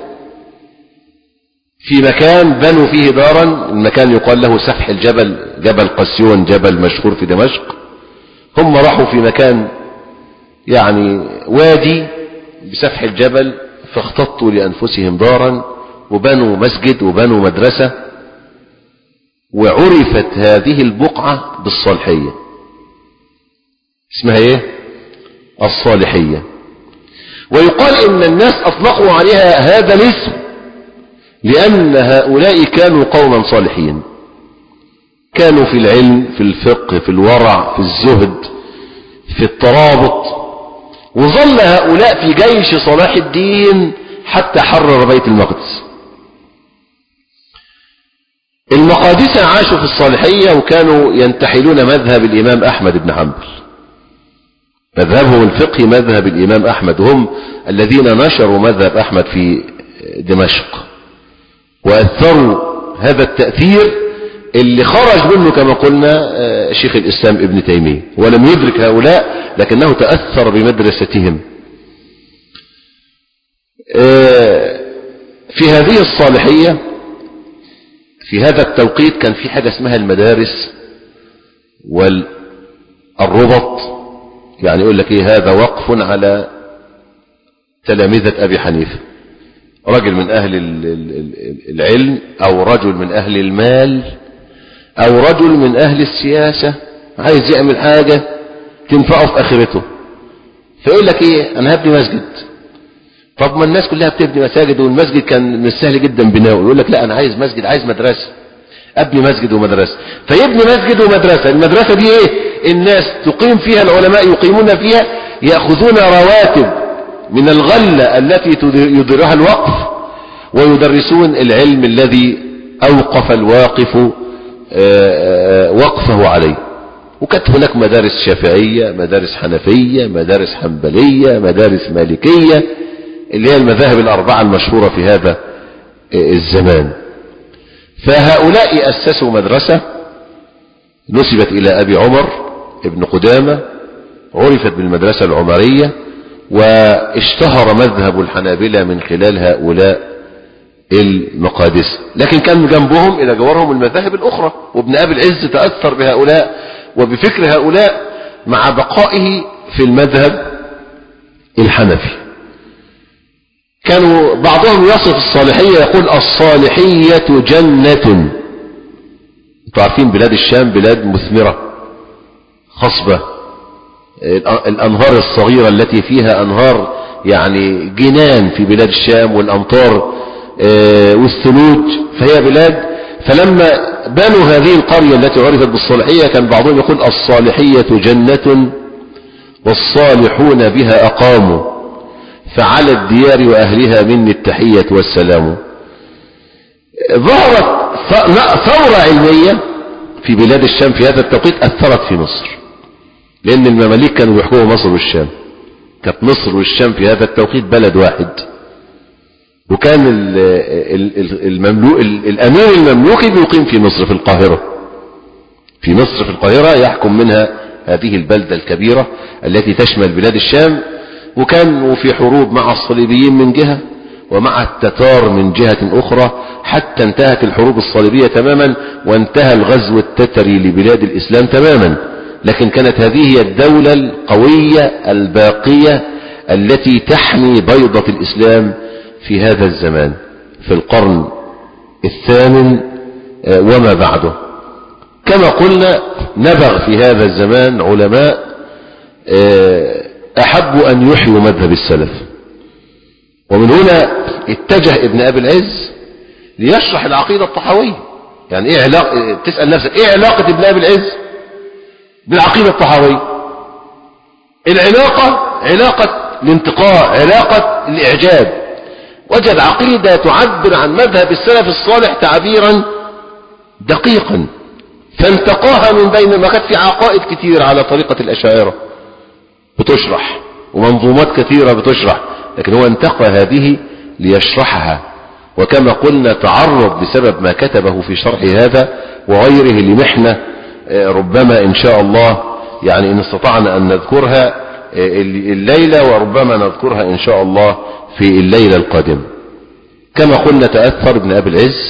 في مكان بنوا فيه دارا، المكان يقال له سفح الجبل، جبل قسيون، جبل مشهور في دمشق. هم راحوا في مكان يعني وادي بسفح الجبل، فاختطوا لأنفسهم دارا وبنوا مسجد وبنوا مدرسة. وعرفت هذه البقعة بالصالحية. اسمها ايه؟ الصالحية. ويقال ان الناس اطلقوا عليها هذا الاسم لان هؤلاء كانوا قوما صالحين، كانوا في العلم، في الفقه، في الورع، في الزهد، في الترابط. وظل هؤلاء في جيش صلاح الدين حتى حرر بيت المقدس. المقادسة عاشوا في الصالحية، وكانوا ينتحلون مذهب الإمام أحمد بن حنبل. مذهبهم الفقهي مذهب الإمام أحمد، هم الذين نشروا مذهب أحمد في دمشق وأثروا هذا التأثير اللي خرج منه كما قلنا شيخ الإسلام ابن تيمية. ولم يدرك هؤلاء لكنه تأثر بمدرستهم. في هذه الصالحية في هذا التوقيت كان في حاجة اسمها المدارس والربط. يعني يقول لك ايه، هذا وقف على تلامذة أبي حنيفة، رجل من أهل العلم أو رجل من أهل المال أو رجل من أهل السياسة عايز يعمل حاجة تنفعه في آخرته، فيقول لك ايه، أنا هبني مسجد. طب ما الناس كلها بتبني مساجد، والمسجد كان من السهل جدا بناؤه. يقول لك لا، أنا عايز مسجد، عايز مدرسة، أبني مسجد ومدرسة. فيبني مسجد ومدرسة. المدرسة دي ايه؟ الناس تقيم فيها، العلماء يقيمون فيها، يأخذون رواتب من الغلة التي يديرها الوقف، ويدرسون العلم الذي أوقف الواقف وقفه عليه. وكانت هناك مدارس شافعية، مدارس حنفية، مدارس حنبلية، مدارس مالكية، اللي هي المذاهب الأربعة المشهورة في هذا الزمان. فهؤلاء أسسوا مدرسة نسبت إلى أبي عمر ابن قدامة، عرفت بالمدرسة العمرية، واشتهر مذهب الحنابلة من خلال هؤلاء المقادسة. لكن كان جنبهم إلى جوارهم المذاهب الأخرى، وابن أبي العز تأثر بهؤلاء وبفكر هؤلاء مع بقائه في المذهب الحنفي. كانوا بعضهم يصف الصالحية يقول الصالحية جنة. انتوا عارفين بلاد الشام بلاد مثمرة خصبة، الأنهار الصغيرة التي فيها أنهار يعني جنان في بلاد الشام والأمطار والثلوج، فهي بلاد. فلما بنوا هذه القرية التي عرفت بالصالحية كان بعضهم يقول الصالحية جنة والصالحون بها أقاموا، فعلى الديار وأهلها مني التحية والسلام. ظهرت ثورة علمية في بلاد الشام في هذا التوقيت أثرت في مصر، لأن المماليك كانوا بيحكموا مصر والشام، كانت مصر والشام في هذا التوقيت بلد واحد، وكان الأمير المملوكي بيقيم في مصر في القاهرة، في مصر في القاهرة يحكم منها هذه البلدة الكبيرة التي تشمل بلاد الشام. وكانوا في حروب مع الصليبيين من جهة ومع التتار من جهة أخرى، حتى انتهت الحروب الصليبية تماما وانتهى الغزو التتري لبلاد الإسلام تماما. لكن كانت هذه هي الدولة القوية الباقية التي تحمي بيضة الإسلام في هذا الزمان في القرن الثامن وما بعده. كما قلنا نبغ في هذا الزمان علماء أحبوا أن يحيوا مذهب السلف، ومن هنا اتجه ابن أبي العز ليشرح العقيدة الطحاوية. يعني ايه علاقة، تسأل نفسك ايه علاقة ابن أبي العز بالعقيدة الطحاوية؟ العلاقة علاقة الانتقاء، علاقة الإعجاب. وجد عقيدة تعبر عن مذهب السلف الصالح تعبيرا دقيقا، فانتقاها من بين ما كانت في عقائد كثيرة على طريقة الأشاعرة بتشرح ومنظومات كثيرة بتشرح، لكن هو انتقى هذه ليشرحها. وكما قلنا تعرض بسبب ما كتبه في شرح هذا وغيره لمحنة ربما إن شاء الله يعني إن استطعنا أن نذكرها الليلة، وربما نذكرها إن شاء الله في الليلة القادمة. كما قلنا تأثر ابن أبي العز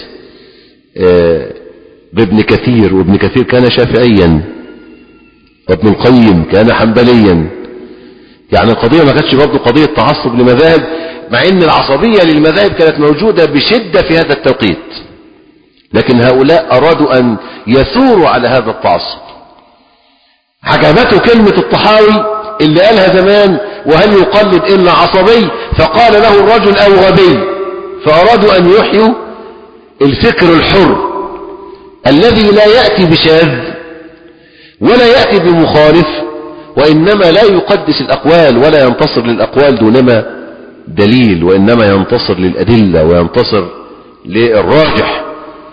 بابن كثير، وابن كثير كان شافعيا، وابن القيم كان حنبليا. يعني القضية ما كانتش برضه قضية تعصب لمذاهب، مع ان العصبية للمذاهب كانت موجودة بشدة في هذا التوقيت، لكن هؤلاء أرادوا أن يثوروا على هذا التعصب. عجبته كلمة الطحاوي اللي قالها زمان وهل يقلد إلا عصبي، فقال له الرجل أو غبي. فأرادوا أن يحيوا الفكر الحر الذي لا يأتي بشاذ ولا يأتي بمخالف، وإنما لا يقدس الأقوال ولا ينتصر للأقوال دونما دليل، وإنما ينتصر للأدلة وينتصر للراجح.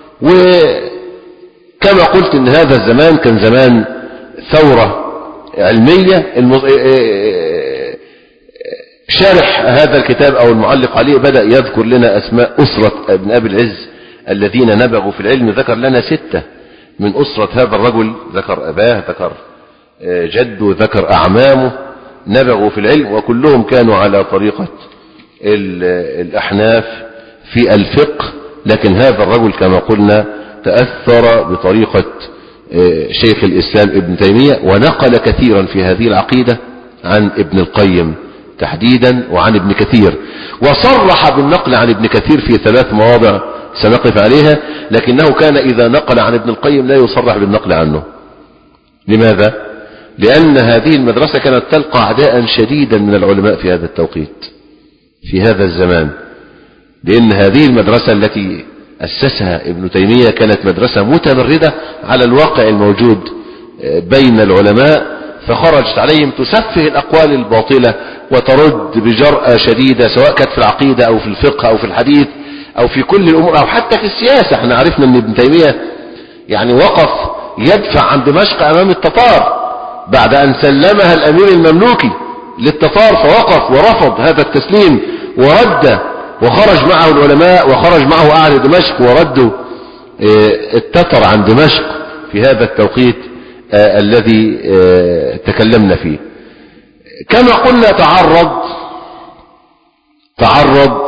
وكما قلت إن هذا الزمان كان زمان ثورة علمية. شارح هذا الكتاب أو المعلق عليه بدأ يذكر لنا أسماء أسرة ابن أبي العز الذين نبغوا في العلم. ذكر لنا 6 من أسرة هذا الرجل، ذكر أباه، ذكر جده، ذكر أعمامه، نبغوا في العلم، وكلهم كانوا على طريقة الأحناف في الفقه. لكن هذا الرجل كما قلنا تأثر بطريقة شيخ الإسلام ابن تيمية، ونقل كثيرا في هذه العقيدة عن ابن القيم تحديدا وعن ابن كثير، وصرح بالنقل عن ابن كثير في 3 مواضع سنقف عليها. لكنه كان إذا نقل عن ابن القيم لا يصرح بالنقل عنه. لماذا؟ لأن هذه المدرسة كانت تلقى أعداء شديدا من العلماء في هذا التوقيت في هذا الزمان، لأن هذه المدرسة التي أسسها ابن تيمية كانت مدرسة متمردة على الواقع الموجود بين العلماء، فخرجت عليهم تسفه الأقوال الباطلة وترد بجرأة شديدة، سواء كانت في العقيدة أو في الفقه أو في الحديث أو في كل الأمور أو حتى في السياسة. احنا عرفنا أن ابن تيمية يعني وقف يدفع عن دمشق أمام التتار بعد أن سلمها الأمير المملوكي للتتار، فوقف ورفض هذا التسليم ورد، وخرج معه العلماء وخرج معه أهل دمشق وردوا التتر عن دمشق في هذا التوقيت الذي تكلمنا فيه. كما قلنا تعرض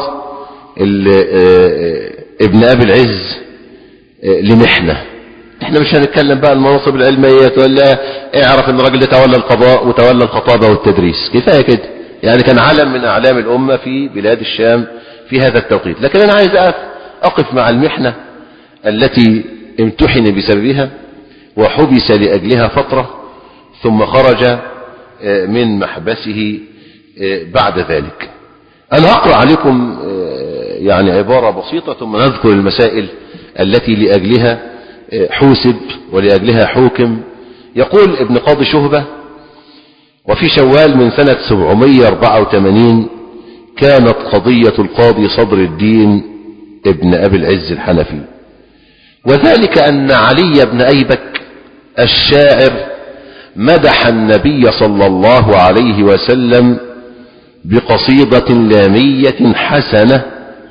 ابن أبي العز لمحنة. احنا مش هنتكلم بقى المناصب العلمية ولا اعرف ان الراجل ده تولى القضاء وتولى الخطابة والتدريس، كفاية كده. يعني كان علم من أعلام الأمة في بلاد الشام في هذا التوقيت. لكن أنا عايز أقف مع المحنة التي امتحن بسببها وحبس لأجلها فترة، ثم خرج من محبسه بعد ذلك. أنا أقرأ عليكم يعني عبارة بسيطة ثم نذكر المسائل التي لأجلها حوسب ولأجلها حوكم. يقول ابن قاضي شهبة: وفي شوال من سنة 784 كانت قضية القاضي صدر الدين ابن أبي العز الحنفي، وذلك أن علي بن أيبك الشاعر مدح النبي صلى الله عليه وسلم بقصيدة لامية حسنة،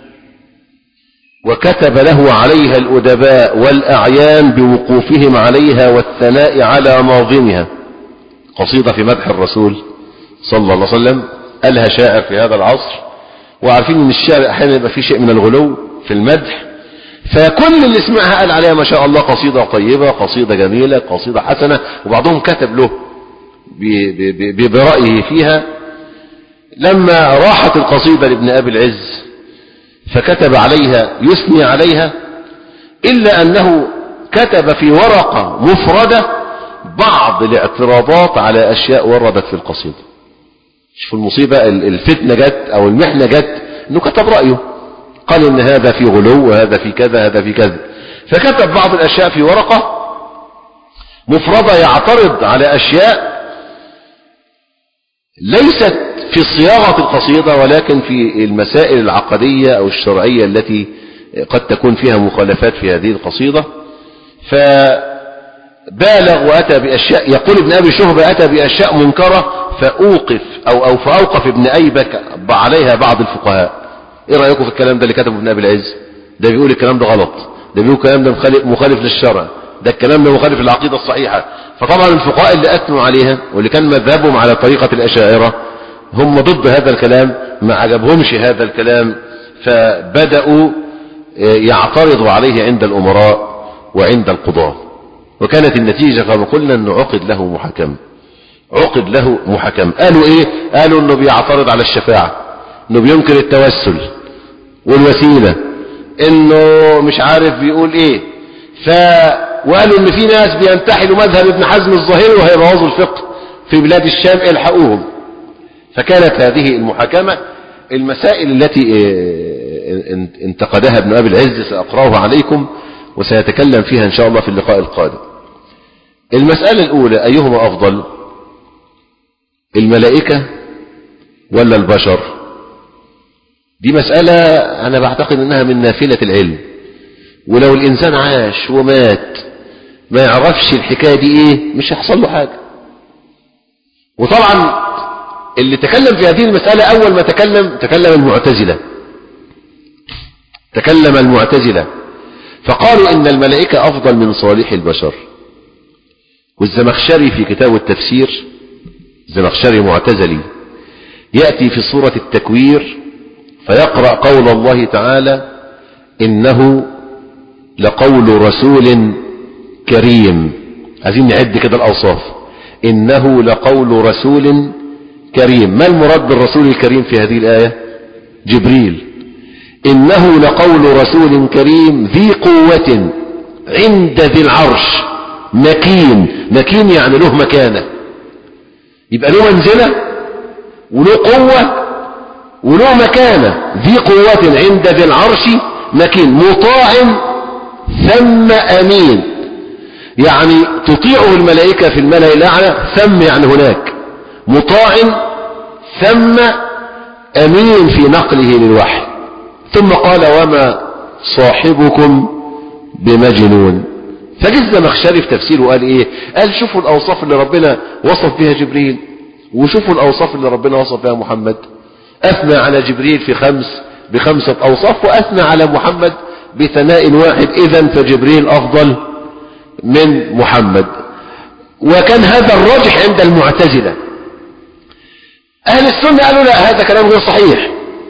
وكتب له عليها الأدباء والأعيان بوقوفهم عليها والثناء على ناظمها. قصيدة في مدح الرسول صلى الله عليه وسلم قالها شاعر في هذا العصر، وعارفين ان الشعر احيانا يبقى فيه شيء من الغلو في المدح، فكل اللي سمعها قال عليها ما شاء الله قصيدة طيبة، قصيدة جميلة، قصيدة حسنة، وبعضهم كتب له برأيه فيها. لما راحت القصيدة لابن أبي العز فكتب عليها يثني عليها، إلا أنه كتب في ورقة مفردة بعض الاعتراضات على أشياء وردت في القصيدة. شوف المصيبة، الفتنة جت أو المحنة جت أنه كتب رأيه، قال إن هذا في غلو وهذا في كذا هذا في كذا، فكتب بعض الأشياء في ورقة مفردة يعترض على أشياء ليست في صياغة القصيدة ولكن في المسائل العقدية أو الشرعية التي قد تكون فيها مخالفات في هذه القصيدة. فبالغ وأتى بأشياء، يقول ابن أبي شهبة أتى بأشياء منكرة فأوقف ابن أيبك عليها بعض الفقهاء. ايه رأيكم في الكلام ده اللي كتبه ابن أبي العز؟ ده بيقول الكلام ده غلط، ده بيقول الكلام ده مخالف للشرع، ده الكلام ده مخالف للعقيدة الصحيحة. فطبعا الفقهاء اللي أثنوا عليها واللي كان مذهبهم على طريقة الأشاعرة هم ضد هذا الكلام، ما عجبهمش هذا الكلام، فبدأوا يعترضوا عليه عند الأمراء وعند القضاة، وكانت النتيجة كما قلنا أنه عقد له محكم. قالوا إيه؟ قالوا أنه بيعترض على الشفاعة، أنه بينكر التوسل والوسيلة، أنه مش عارف بيقول إيه، وقالوا أن في ناس بينتحلوا مذهب ابن حزم الظاهري وهيبوظوا الفقه في بلاد الشام، الحقوهم. فكانت هذه المحاكمة. المسائل التي انتقدها ابن أبي العز سأقرأها عليكم وسيتكلم فيها إن شاء الله في اللقاء القادم. المسألة الأولى: أيهما أفضل، الملائكة ولا البشر؟ دي مسألة أنا بعتقد أنها من نافلة العلم، ولو الإنسان عاش ومات ما يعرفش الحكاية دي إيه مش هيحصل له حاجة. وطبعا اللي تكلم في هذه المسألة أول ما تكلم المعتزلة فقالوا إن الملائكة أفضل من صالح البشر. والزمخشري في كتاب التفسير، زمخشري معتزلي، يأتي في سورة التكوير فيقرأ قول الله تعالى: إنه لقول رسول كريم. عايزين نعد كده الأوصاف: إنه لقول رسول كريم. ما المراد بالرسول الكريم في هذه الآية؟ جبريل. إنه لقول رسول كريم ذي قوة عند ذي العرش مكين يعني له مكانة، يبقى له منزلة وله قوة وله مكانة. ذي قوة عند ذي العرش مكين مطاع ثم أمين، يعني تطيعه الملائكة في الملأ الأعلى، ثم يعني هناك، مطاع ثم أمين في نقله للوحي. ثم قال: وما صاحبكم بمجنون. فجه الزمخشري في تفسيره قال إيه؟ قال شوفوا الأوصاف اللي ربنا وصف بها جبريل، وشوفوا الأوصاف اللي ربنا وصف بها محمد. أثنى على جبريل بخمسة أوصاف، وأثنى على محمد بثناء واحد، إذن فجبريل أفضل من محمد. وكان هذا الراجح عند المعتزلة. أهل السنة قالوا لا، هذا كلام غير صحيح،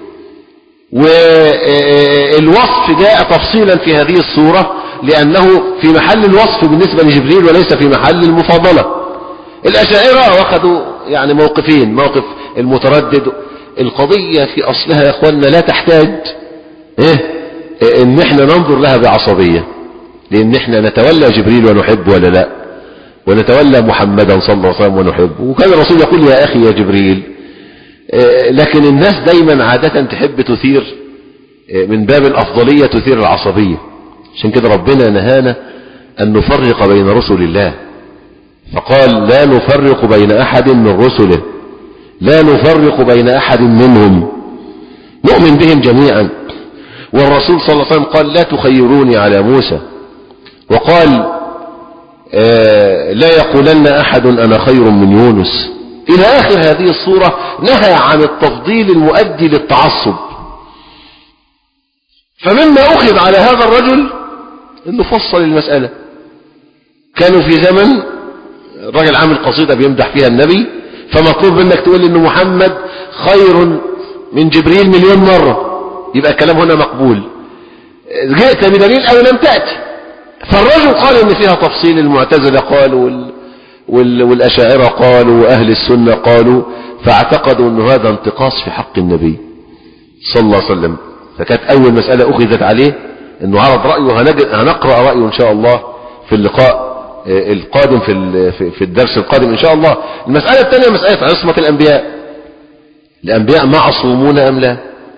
والوصف جاء تفصيلا في هذه الصورة لأنه في محل الوصف بالنسبة لجبريل وليس في محل المفاضلة. الأشاعرة واخدوا يعني موقفين: موقف المتردد، القضية في أصلها يا أخوانا لا تحتاج إن احنا ننظر لها بعصبية، لأن احنا نتولى جبريل ونحب ولا لا، ونتولى محمدا صلى الله عليه وسلم ونحب. وكان الرسول يقول: يا أخي يا جبريل لكن الناس دايما عادة تحب تثير من باب الأفضلية تثير العصبية. عشان كده ربنا نهانا أن نفرق بين رسل الله، فقال لا نفرق بين أحد من رسله، لا نفرق بين أحد منهم، نؤمن بهم جميعا. والرسول صلى الله عليه وسلم قال لا تخيروني على موسى، وقال لا يقولن أحد أنا خير من يونس، إلى آخر هذه الصورة. نهى عن التفضيل المؤدي للتعصب. فمما أخذ على هذا الرجل أنه فصل المسألة. كانوا في زمن الرجل عامل قصيدة بيمدح فيها النبي، فمطلوب منك تقول إنه محمد خير من جبريل مليون مرة، يبقى الكلام هنا مقبول. جئت بدليل أو لم تأتي. فالرجل قال إن فيها تفصيل، المعتزلة قالوا والأشاعرة قالوا وأهل السنة قالوا، فاعتقدوا أن هذا انتقاص في حق النبي صلى الله عليه وسلم. فكانت أول مسألة أخذت عليه أنه عرض رأيه، وهنقرأ رأيه إن شاء الله في اللقاء القادم في الدرس القادم إن شاء الله. المسألة الثانية مسألة عصمة الأنبياء. الأنبياء معصومون أم لا؟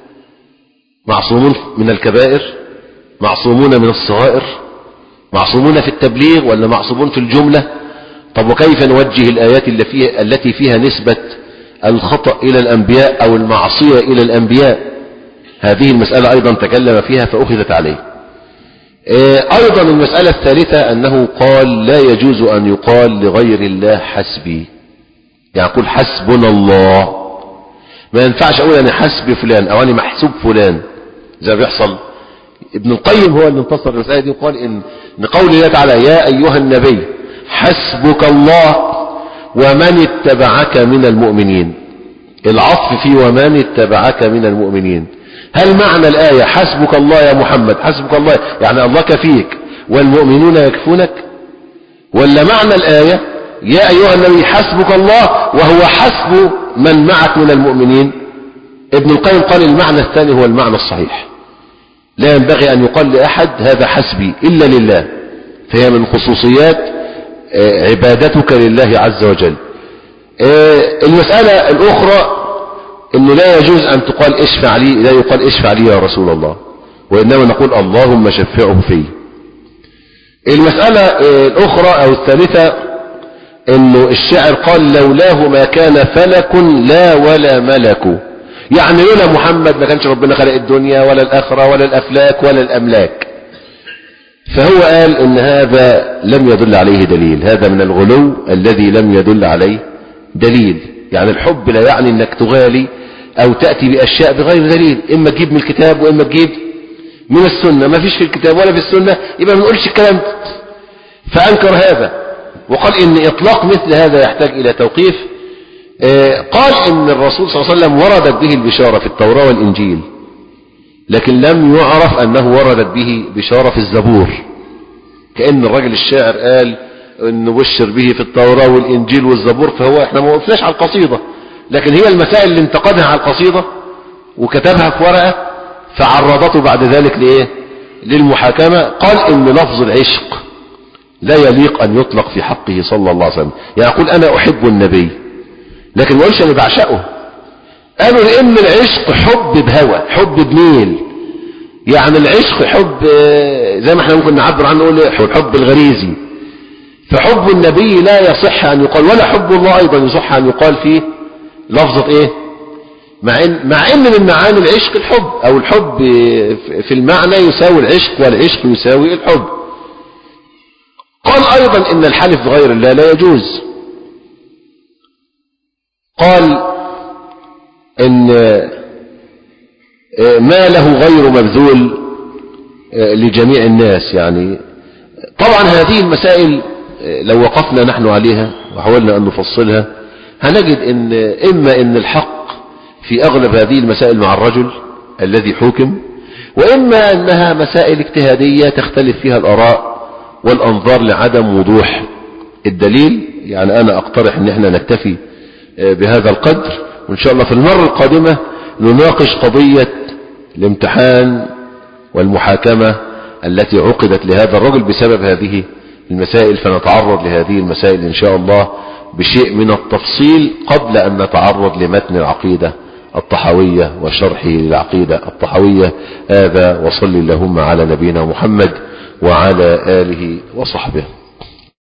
معصومون من الكبائر، معصومون من الصغائر، معصومون في التبليغ، ولا معصومون في الجملة؟ طب وكيف نوجه الآيات التي فيها نسبة الخطأ إلى الأنبياء أو المعصية إلى الأنبياء؟ هذه المسألة أيضا تكلم فيها فأخذت عليه. أيضا المسألة الثالثة أنه قال لا يجوز أن يقال لغير الله حسبي، يعني يقول حسبنا الله. ما ينفعش أقول أنا حسبي فلان أو أنا محسوب فلان زي ما بيحصل. ابن القيم هو اللي انتصر المسألة دي، وقال إن قول الله تعالى يا أيها النبي حسبك الله ومن اتبعك من المؤمنين، العطف فيه ومن اتبعك من المؤمنين. هل معنى الآية حسبك الله يا محمد، حسبك الله يعني الله كفيك والمؤمنون يكفونك، ولا معنى الآية يا أيها النبي حسبك الله وهو حسب من معك من المؤمنين؟ ابن القيم قال المعنى الثاني هو المعنى الصحيح. لا ينبغي أن يقال لأحد هذا حسبي إلا لله، فهي من خصوصيات عبادتك لله عز وجل. المسألة الأخرى إنه لا يجوز أن تقال اشفع لي، لا يقال اشفع لي يا رسول الله، وإنما نقول اللهم شفعه فيه. المسألة الأخرى أو الثالثة إنه الشاعر قال لولاه ما كان فلك لا ولا ملك، يعني لولا محمد ما كانش ربنا خلق الدنيا ولا الآخرة ولا الأفلاك ولا الأملاك. فهو قال إن هذا لم يدل عليه دليل، هذا من الغلو الذي لم يدل عليه دليل. يعني الحب لا يعني انك تغالي او تأتي باشياء بغير دليل، اما تجيب من الكتاب واما تجيب من السنة. ما فيش في الكتاب ولا في السنة يبقى ما نقولش الكلام ده. فانكر هذا وقال ان اطلاق مثل هذا يحتاج الى توقيف. قال ان الرسول صلى الله عليه وسلم وردت به البشارة في التوراة والانجيل، لكن لم يعرف انه وردت به بشارة في الزبور. كأن الرجل الشاعر قال انه بشر به في التوراة والانجيل والزبور، فهو احنا ما وقفناش على القصيدة، لكن هي المسائل اللي انتقدها على القصيدة وكتبها في ورقة فعرضته بعد ذلك لايه؟ للمحاكمة. قال ان لفظ العشق لا يليق ان يطلق في حقه صلى الله عليه وسلم. يعني يقول انا احب النبي لكن ما يقولش انا بعشقه. قالوا لان العشق حب بهوى، حب بميل. يعني العشق حب زي ما احنا ممكن نعبر عنه نقول الحب الغريزي. فحب النبي لا يصح أن يقال، ولا حب الله أيضا يصح أن يقال فيه لفظة إيه؟ مع إن من معاني العشق الحب، أو الحب في المعنى يساوي العشق والعشق يساوي الحب. قال أيضا إن الحلف بغير الله لا يجوز. قال إن ما له غير مبذول لجميع الناس. يعني طبعا هذه المسائل لو وقفنا نحن عليها وحاولنا أن نفصلها هنجد إما إن الحق في أغلب هذه المسائل مع الرجل الذي حكم، وإما أنها مسائل اجتهادية تختلف فيها الآراء والأنظار لعدم وضوح الدليل. يعني أنا أقترح أن احنا نكتفي بهذا القدر، وإن شاء الله في المرة القادمة نناقش قضية الامتحان والمحاكمة التي عقدت لهذا الرجل بسبب هذه المسائل، فنتعرض لهذه المسائل إن شاء الله بشيء من التفصيل قبل أن نتعرض لمتن العقيدة الطحاوية وشرحه للعقيدة الطحاوية. هذا وصل اللهم على نبينا محمد وعلى آله وصحبه.